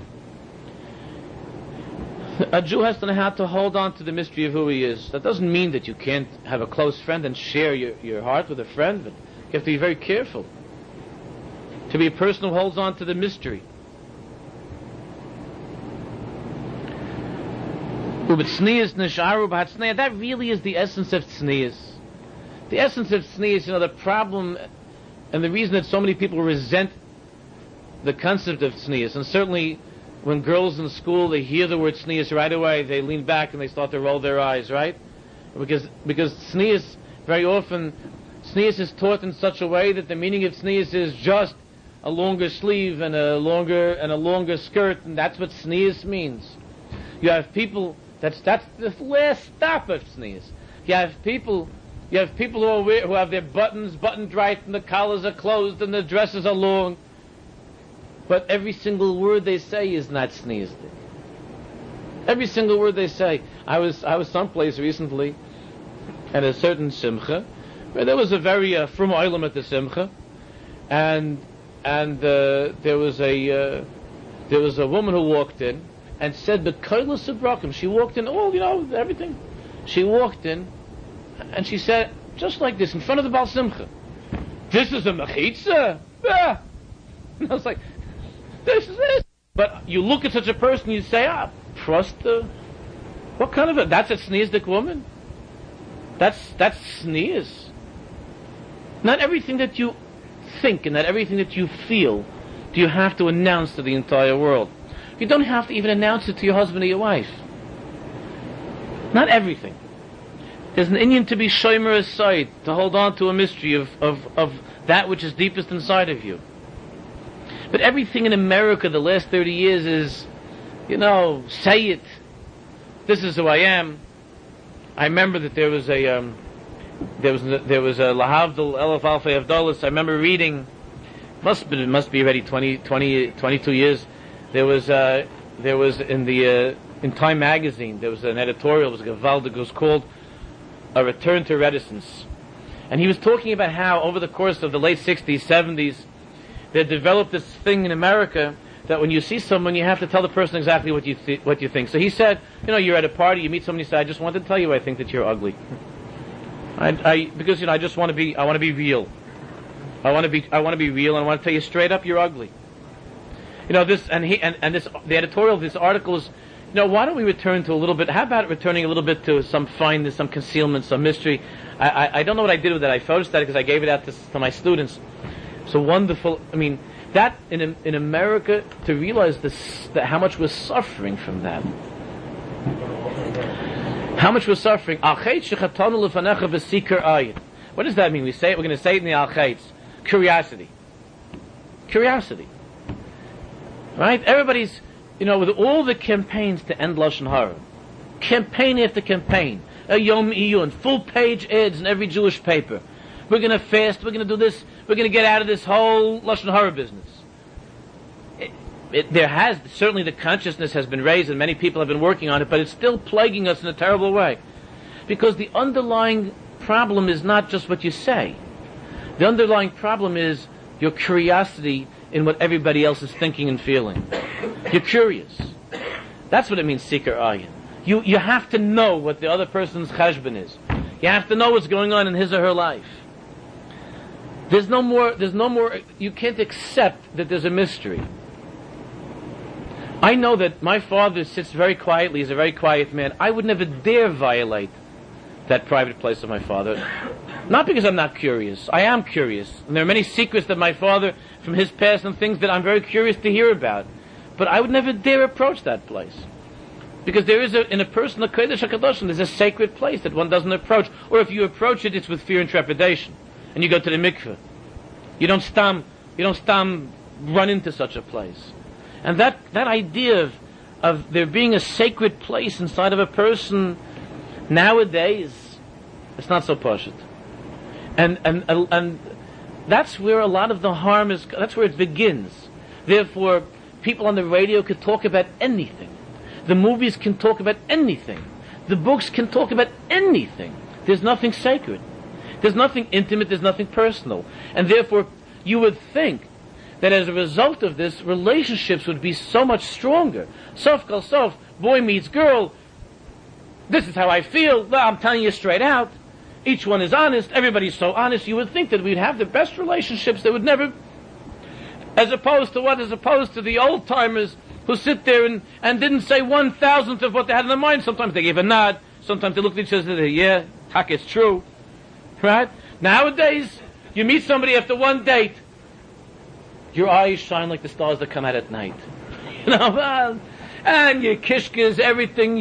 A Jew has to know how to hold on to the mystery of who he is. That doesn't mean that you can't have a close friend and share your heart with a friend, but you have to be very careful. To be a person who holds on to the mystery. That really is the essence of tznius. The essence of tznius, the problem and the reason that so many people resent the concept of tznius, and certainly when girls in school, they hear the word tznius right away, they lean back and they start to roll their eyes, right? Because tznius, very often, tznius is taught in such a way that the meaning of tznius is just a longer sleeve and a longer skirt, and that's what tznius means. You have people, that's the last stop of tznius. You have people who have their buttons buttoned right, and the collars are closed, and the dresses are long. But every single word they say is not tznius. Every single word they say. I was someplace recently at a certain simcha where there was a very frum oilam at the simcha, and there was a woman who walked in and said the koilas abrakim. She walked in, everything. She walked in and she said just like this in front of the Baal Simcha, "This is a mechitza." Ah. And I was like, this is it. But you look at such a person, you say, prosta. What kind of that's a tzniusdik woman? That's tznius. Not everything that you think and not everything that you feel do you have to announce to the entire world. You don't have to even announce it to your husband or your wife. Not everything. There's an Indian to be shomer aside, to hold on to a mystery of that which is deepest inside of you. But everything in America the last 30 years is, say it. This is who I am. I remember that there was a Lahavdil Elef Alfei Avdolis. I remember reading, must be already 22 years. There was in Time magazine, there was an editorial, it was Gavaldig, it was called A Return to Reticence. And he was talking about how over the course of the late 60s, 70s, they developed this thing in America that when you see someone, you have to tell the person exactly what you think. So he said, you're at a party, you meet somebody, you say, "I just wanted to tell you I think that you're ugly." Because I just want to be real. I want to be real, and I want to tell you straight up, you're ugly. This the editorial of this article is, why don't we return to a little bit? How about returning a little bit to some fineness, some concealment, some mystery? I don't know what I did with it. I photostat it because I gave it out to my students. So wonderful. I mean, that in America, to realize that how much we're suffering from that. How much we're suffering. What does that mean? We're going to say it in the Al-Chaitz. Curiosity. Right? Everybody's, with all the campaigns to end Lashon Hara. Campaign after campaign. A Yom Iyun, full page ads in every Jewish paper. We're going to fast, we're going to do this, we're going to get out of this whole Lashon Hara business. Certainly the consciousness has been raised and many people have been working on it, but it's still plaguing us in a terrible way. Because the underlying problem is not just what you say. The underlying problem is your curiosity in what everybody else is thinking and feeling. You're curious. That's what it means, seeker ayin. You have to know what the other person's cheshbon is. You have to know what's going on in his or her life. There's no more, you can't accept that there's a mystery. I know that my father sits very quietly, he's a very quiet man. I would never dare violate that private place of my father. Not because I'm not curious. I am curious. And there are many secrets that my father, from his past and things that I'm very curious to hear about. But I would never dare approach that place. Because there is in a person, a Kodesh HaKadoshim, there's a sacred place that one doesn't approach. Or if you approach it, it's with fear and trepidation. And you go to the mikveh. You don't stam run into such a place. And that idea of there being a sacred place inside of a person, nowadays, it's not so pashut. And that's where a lot of the harm is, that's where it begins. Therefore, people on the radio could talk about anything. The movies can talk about anything. The books can talk about anything. There's nothing sacred. There's nothing intimate, there's nothing personal. And therefore, you would think that as a result of this, relationships would be so much stronger. Sof kal sof, boy meets girl, this is how I feel, well, I'm telling you straight out. Each one is honest, everybody's so honest, you would think that we'd have the best relationships that would never, as opposed to what? As opposed to the old-timers who sit there and didn't say 1,000th of what they had in their mind. Sometimes they gave a nod, sometimes they looked at each other and said, yeah, heck, it's true. Right? Nowadays, you meet somebody after one date, your eyes shine like the stars that come out at night. You know, and your kishkas, everything,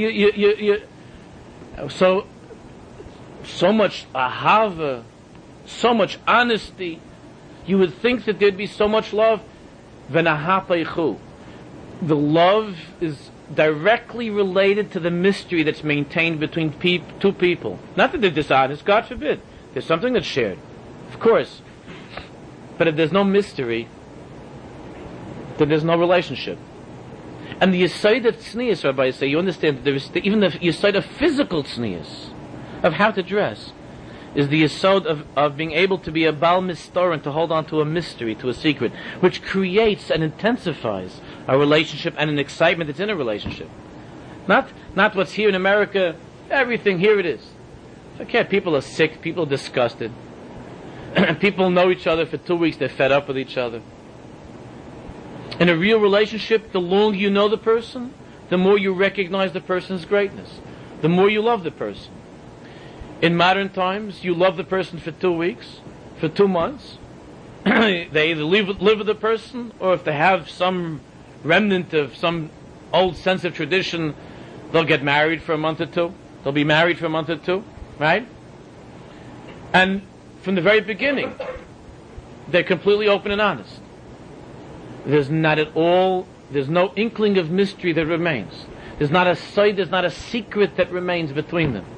so much ahava, so much honesty. You would think that there'd be so much love. V'nahapeichu. The love is directly related to the mystery that's maintained between two people. Not that they're dishonest, God forbid. There's something that's shared, of course. But if there's no mystery, then there's no relationship. And the yesod of tznius, Rabbi say, you understand that there is even the yesod of physical tznius, of how to dress, is the yesod of being able to be a bal mistor and to hold on to a mystery, to a secret, which creates and intensifies a relationship and an excitement that's in a relationship. Not what's here in America, everything, here it is. Okay, people are sick, people are disgusted. And people know each other for 2 weeks, they're fed up with each other. In a real relationship, the longer you know the person, the more you recognize the person's greatness. The more you love the person. In modern times, you love the person for 2 weeks, for 2 months. They either live with the person, or if they have some remnant of some old sense of tradition, they'll get married for a month or two. They'll be married for a month or two, right? And from the very beginning, they're completely open and honest. There's no inkling of mystery that remains. There's not a secret that remains between them.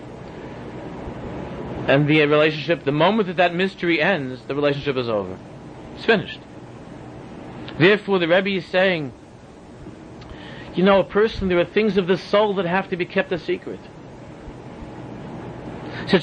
And the relationship, the moment that mystery ends, the relationship is over. It's finished. Therefore, the Rebbe is saying, a person, there are things of the soul that have to be kept a secret. Ki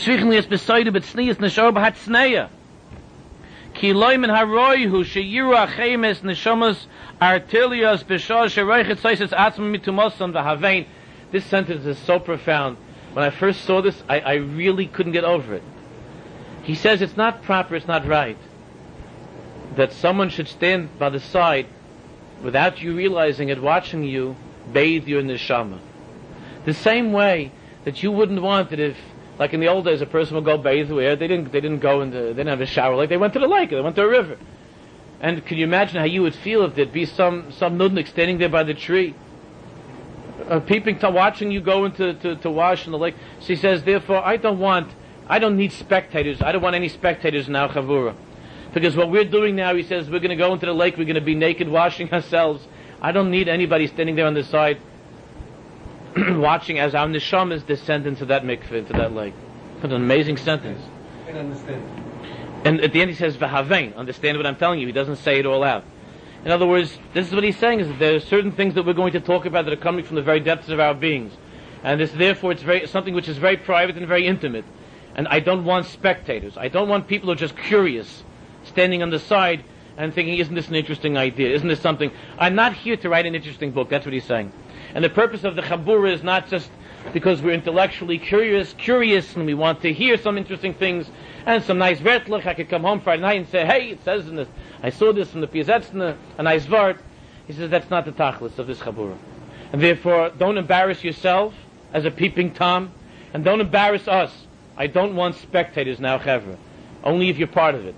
loimen haroihu sheyiru achemes neshamas artilias b'shor shereichet soises atzma mitumosan v'havein. This sentence is so profound. When I first saw this, I really couldn't get over it. He says it's not proper, it's not right that someone should stand by the side without you realizing it, watching you bathe your neshama. The same way that you wouldn't want it if, like in the old days, a person would go bathe where they didn't go they didn't have a shower, like they went to the lake, they went to a river. And can you imagine how you would feel if there'd be some nudnik standing there by the tree, watching you go to wash in the lake? So he says, therefore, I don't need spectators. I don't want any spectators now, chavura. Because what we're doing now, he says, we're going to go into the lake, we're going to be naked washing ourselves. I don't need anybody standing there on the side watching as our neshamas descend into that mikveh, into that lake. What an amazing sentence. I understand. And at the end he says, v'havein, understand what I'm telling you. He doesn't say it all out. In other words, this is what he's saying, is that there are certain things that we're going to talk about that are coming from the very depths of our beings. And therefore it's something which is very private and very intimate. And I don't want spectators. I don't want people who are just curious, standing on the side and thinking, isn't this an interesting idea? Isn't this something? I'm not here to write an interesting book. That's what he's saying. And the purpose of the Chabura is not just because we're intellectually curious, and we want to hear some interesting things and some nice vertlich. I could come home Friday night and say, hey, it says in this, I saw this from the Piazetzna, a nice vart. He says that's not the tachlis of this Chabura. And therefore, don't embarrass yourself as a peeping Tom, and don't embarrass us. I don't want spectators now, Chevra. Only if you're part of it.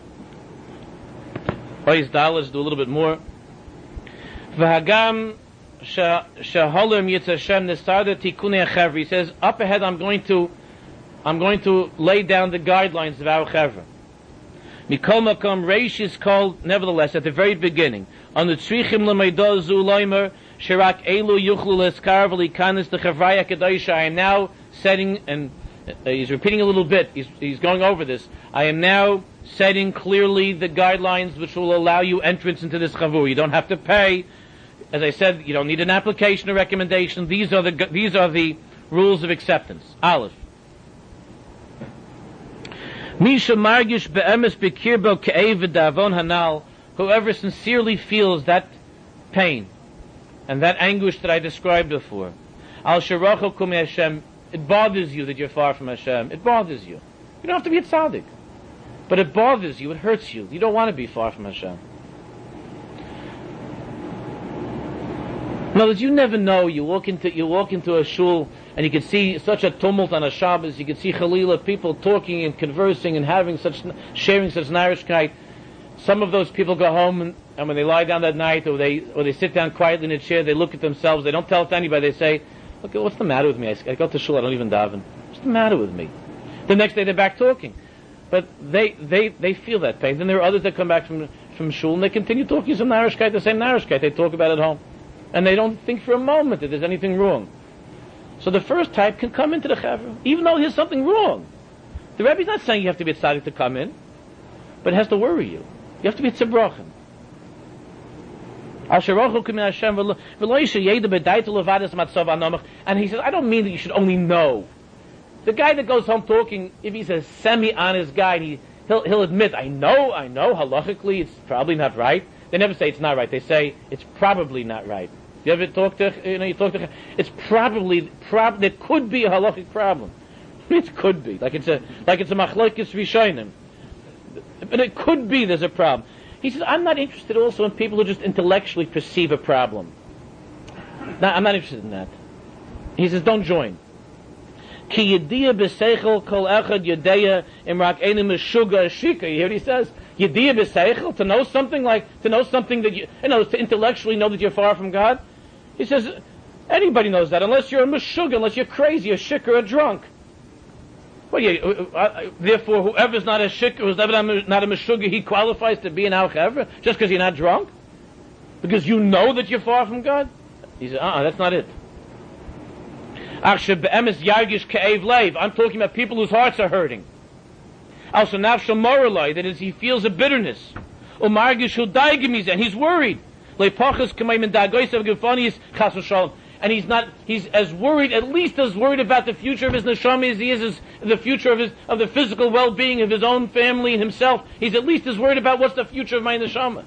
Let's do a little bit more. V'hagam shaholim yitzashem nesarda tikunei chevra. He says, up ahead I'm going to lay down the guidelines of our chevra. Mikol makom reish is called, nevertheless, at the very beginning, on the tzrichim l'meidah zu loimer shirak elu yuchlu leskar v'likanis the chevraya kedaisha. I am now setting, and he's repeating a little bit, he's going over this. I am now setting clearly the guidelines which will allow you entrance into this chavur. You don't have to pay. As I said, you don't need an application or recommendation. These are the rules of acceptance. Aleph. Misha margish be'emes bekirbo ke'ev v'davon hanal. Whoever sincerely feels that pain and that anguish that I described before. Al sharacho kumi Hashem. It bothers you that you're far from Hashem. It bothers you. You don't have to be a tzaddik. But it bothers you. It hurts you. You don't want to be far from Hashem. In other words, you never know. You walk into a shul and you can see such a tumult on a Shabbos. You can see Chalila, people talking and conversing and sharing such narishkeit. Some of those people go home and when they lie down that night or they sit down quietly in a chair, they look at themselves. They don't tell it to anybody. They say, "Look, what's the matter with me? I go to shul. I don't even daven. What's the matter with me?" The next day they're back talking, but they feel that pain. Then there are others that come back from shul and they continue talking some narishkeit, the same narishkeit they talk about at home. And they don't think for a moment that there's anything wrong. So the first type can come into the chavra, even though there's something wrong. The Rebbe's not saying you have to be a tzaddik to come in, but it has to worry you. You have to be tzibrochen. And he says, I don't mean that you should only know. The guy that goes home talking, if he's a semi-honest guy, he'll admit, I know, halachically it's probably not right. They never say it's not right. They say it's probably not right. You ever talk to, it's probably, there could be a halachic problem. It could be. Like it's a machlokes rishonim. But it could be there's a problem. He says, I'm not interested also in people who just intellectually perceive a problem. No, I'm not interested in that. He says, don't join. Ki yediyah b'seichel kol echad yedeya imrak enim meshuga shika. You hear what he says? Yediyah b'seichel, to know something that to intellectually know that you're far from God. He says, anybody knows that, unless you're a meshuga, unless you're crazy, a shik or a drunk. Well, therefore, whoever's not a shik, who's not a meshuga, he qualifies to be an al chevra just because you're not drunk, because you know that you're far from God. He said, that's not it. I'm talking about people whose hearts are hurting. Also, nafshel moralai, that is, he feels a bitterness. And he's worried. And he's as worried, at least as worried about the future of his neshama as he is the future of the physical well-being of his own family and himself. He's at least as worried about what's the future of my neshama.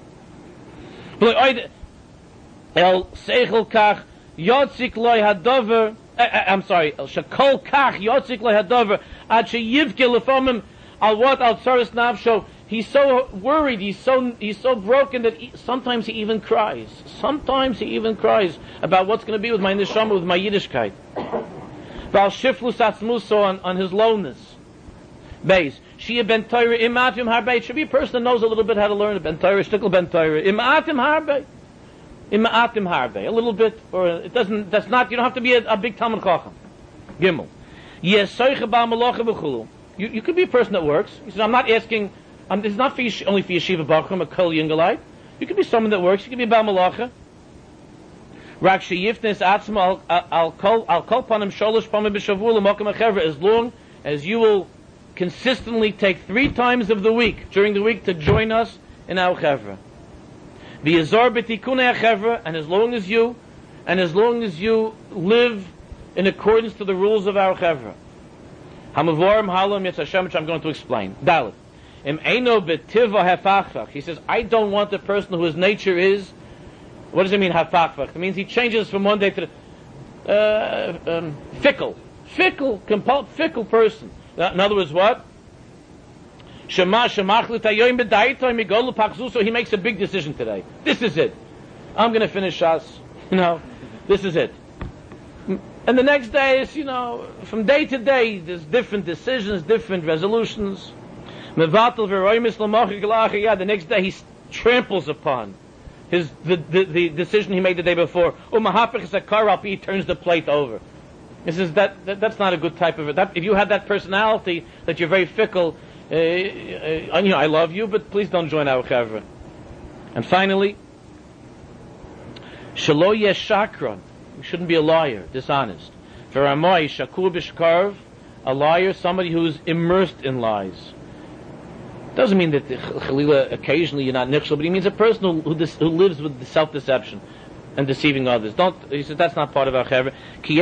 I'm sorry. Shekol kach yotzik lehadavar ad sheyivke lefamim al what al tzaras nafsho. He's so worried. He's so broken that sometimes he even cries. Sometimes he even cries about what's going to be with my neshama, with my Yiddishkeit. Val shiflus atzmuso on his lowness. Beis shia ben Torah imatim harbei. Should be a person that knows a little bit how to learn a ben Torah, shtickle ben Torah imatim harbei. Ima'atim harbe, a little bit, or it doesn't. That's not. You don't have to be a big Talmud Chacham. Gimel. Yesoicha ba malacha v'chulu. You could be a person that works. He said, I'm not asking. This is not for only for yeshiva bachram, a kol yingalite. You could be someone that works. You could be a ba malacha. Rak sheyifnes atzma al kol panim sholosh panim b'shavua l'makom achevra. As long as you will consistently take 3 times of the week during the week to join us in our chevra. The Azar b'tikunei achevra, and as long as you live in accordance to the rules of our chevra. Hamavorim halam yetz Hashem, which I'm going to explain. Dalet. Im eino b'tiva hafachfach. He says, I don't want the person whose nature is. What does it mean hafachfach? It means he changes from one day to the fickle person. In other words, what? So he makes a big decision today. This is it. I'm going to finish Shas. This is it. And the next day is, from day to day, there's different decisions, different resolutions. The next day he tramples upon the decision he made the day before. He turns the plate over. He says that's not a good type of it. If you have that personality, that you're very fickle, I love you, but please don't join our chevra. And finally, shelo yesh shakron. You shouldn't be a liar, dishonest. V'ramai shakur b'shkarv, a liar, somebody who's immersed in lies. Doesn't mean that chalila occasionally you're not nichshel, but he means a person who lives with self-deception. and deceiving others. He says that's not part of our chevra.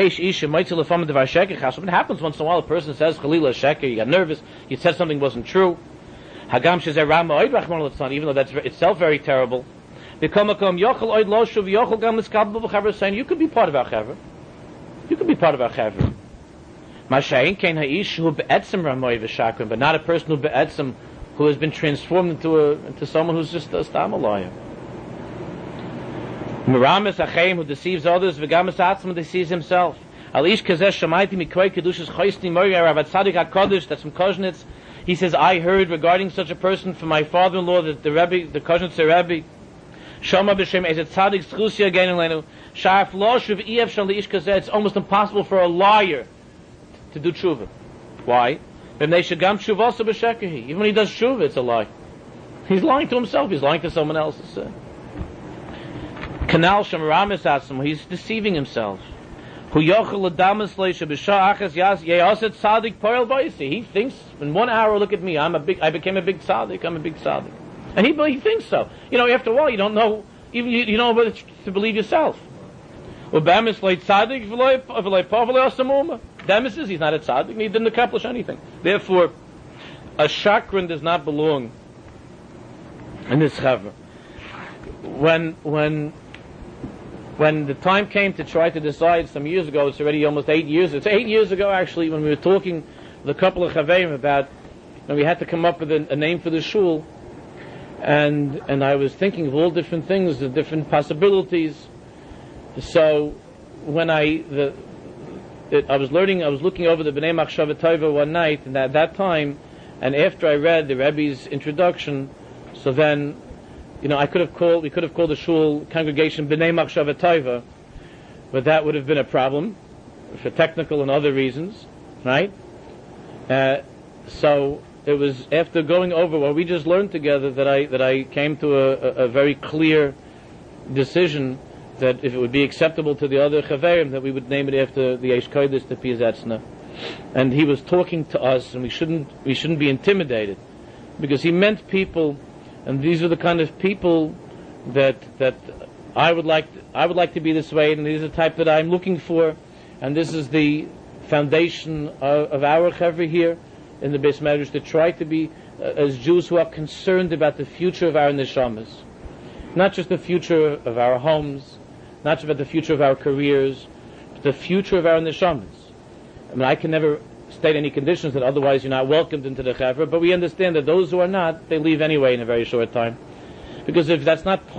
It happens once in a while. A person says Chalila sheker, you got nervous, you said something wasn't true. Even though that's itself very terrible. You could be part of our chevra. You could be part of our chevra. But not a person who has been transformed into someone who's just a stam liar. Miramis Achaim, who deceives others, V'gamis Atzma, deceives himself. Alish Kazesh Shamaiti Mikwei Kedushas Choisni Moria Rav Tzadik HaKodesh, that's from Koznitz. He says, I heard regarding such a person from my father-in-law, that the Rebbe, the Koznitzer Rebbe, Shama B'Shem Ezet Tzadik Zchusia Gein Elenu, Sha'af Lo Shuv Iev Shal Ish Kazeh. It's almost impossible for a liar to do tshuva. Why? Even when he does tshuva, it's a lie. He's lying to himself. He's lying to someone else. Kanal Shem Ramis Atzma. He's deceiving himself. He thinks in 1 hour, look at me, I became a big tzaddik. I'm a big tzaddik, and he thinks so. After a while, you don't know even you know whether to believe yourself. Demis is he's not a tzaddik, and he didn't accomplish anything. Therefore, a shakran does not belong in this chevra. When the time came to try to decide some years ago, it's already almost 8 years. It's 8 years ago actually, when we were talking with a couple of chaverim about, we had to come up with a name for the shul, and I was thinking of all different things, the different possibilities. So when I was looking over the Bnei Machshava Tova one night, and at that time, and after I read the Rebbe's introduction, so then, we could have called the shul congregation Bnei Machshava Tova, but that would have been a problem for technical and other reasons, right? So it was after going over what we just learned together that I came to a very clear decision that if it would be acceptable to the other chaverim, that we would name it after the Eish Kodesh, the Piazetzna. And he was talking to us, and we shouldn't be intimidated, because he meant people, and these are the kind of people that I would like to be this way, and these are the type that I'm looking for, and this is the foundation of our chaver here in the Beis Medrash, to try to be as Jews who are concerned about the future of our neshamas, not just the future of our homes, not just about the future of our careers, but the future of our neshamas. I can never state any conditions that otherwise you're not welcomed into the chaver, but we understand that those who are not, they leave anyway in a very short time. Because if that's not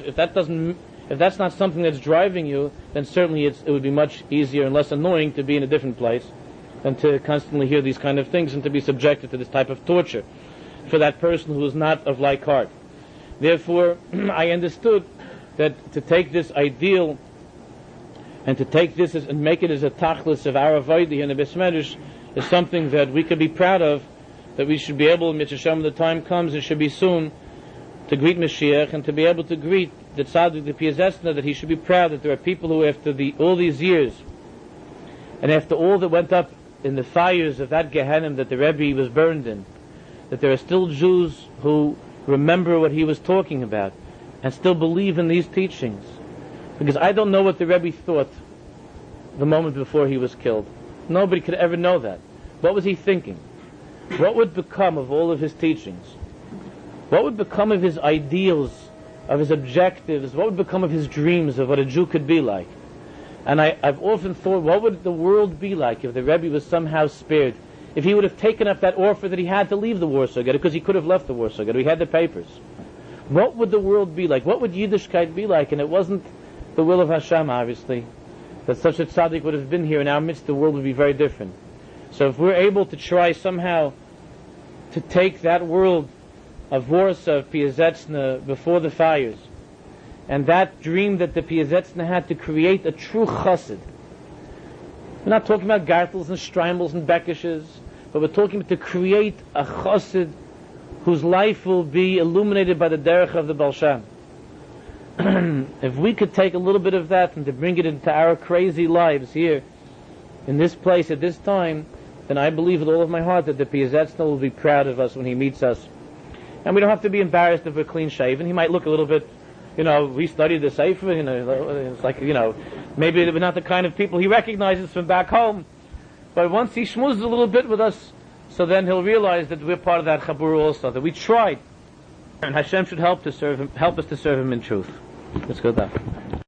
something that's driving you, then certainly it would be much easier and less annoying to be in a different place than to constantly hear these kind of things and to be subjected to this type of torture for that person who is not of like heart. Therefore, I understood that to take this ideal and to take this and make it as a tachlis of our avodah in the Beis Medrash is something that we could be proud of, that we should be able, Mitzvah Shem, the time comes, it should be soon, to greet Mashiach and to be able to greet the tzaddik, the Piazetzna, that he should be proud that there are people who, after all these years, and after all that went up in the fires of that Gehenna that the Rebbe was burned in, that there are still Jews who remember what he was talking about and still believe in these teachings. Because I don't know what the Rebbe thought the moment before he was killed. Nobody could ever know that. What was he thinking? What would become of all of his teachings? What would become of his ideals, of his objectives? What would become of his dreams of what a Jew could be like? And I've often thought, what would the world be like if the Rebbe was somehow spared? If he would have taken up that offer that he had to leave the Warsaw Ghetto, because he could have left the Warsaw Ghetto, he had the papers. What would the world be like? What would Yiddishkeit be like? And it wasn't the will of Hashem, obviously, that such a tzaddik would have been here in our midst. The world would be very different. So if we're able to try somehow to take that world of Warsaw, of Piazetzna, before the fires, and that dream that the Piazetzna had to create a true chassid. We're not talking about Gartels and Streimels and Bekishes, but we're talking about to create a chassid whose life will be illuminated by the derech of the Baal Shem. If we could take a little bit of that and to bring it into our crazy lives here, in this place at this time, then I believe with all of my heart that the Piazetzna will be proud of us when he meets us. And we don't have to be embarrassed if we're clean shaven. He might look a little bit we studied the Sefer, it's like, maybe we're not the kind of people he recognizes from back home. But once he schmoozes a little bit with us, so then he'll realize that we're part of that Chabur also, that we tried. And Hashem should help us to serve him in truth. Let's go down.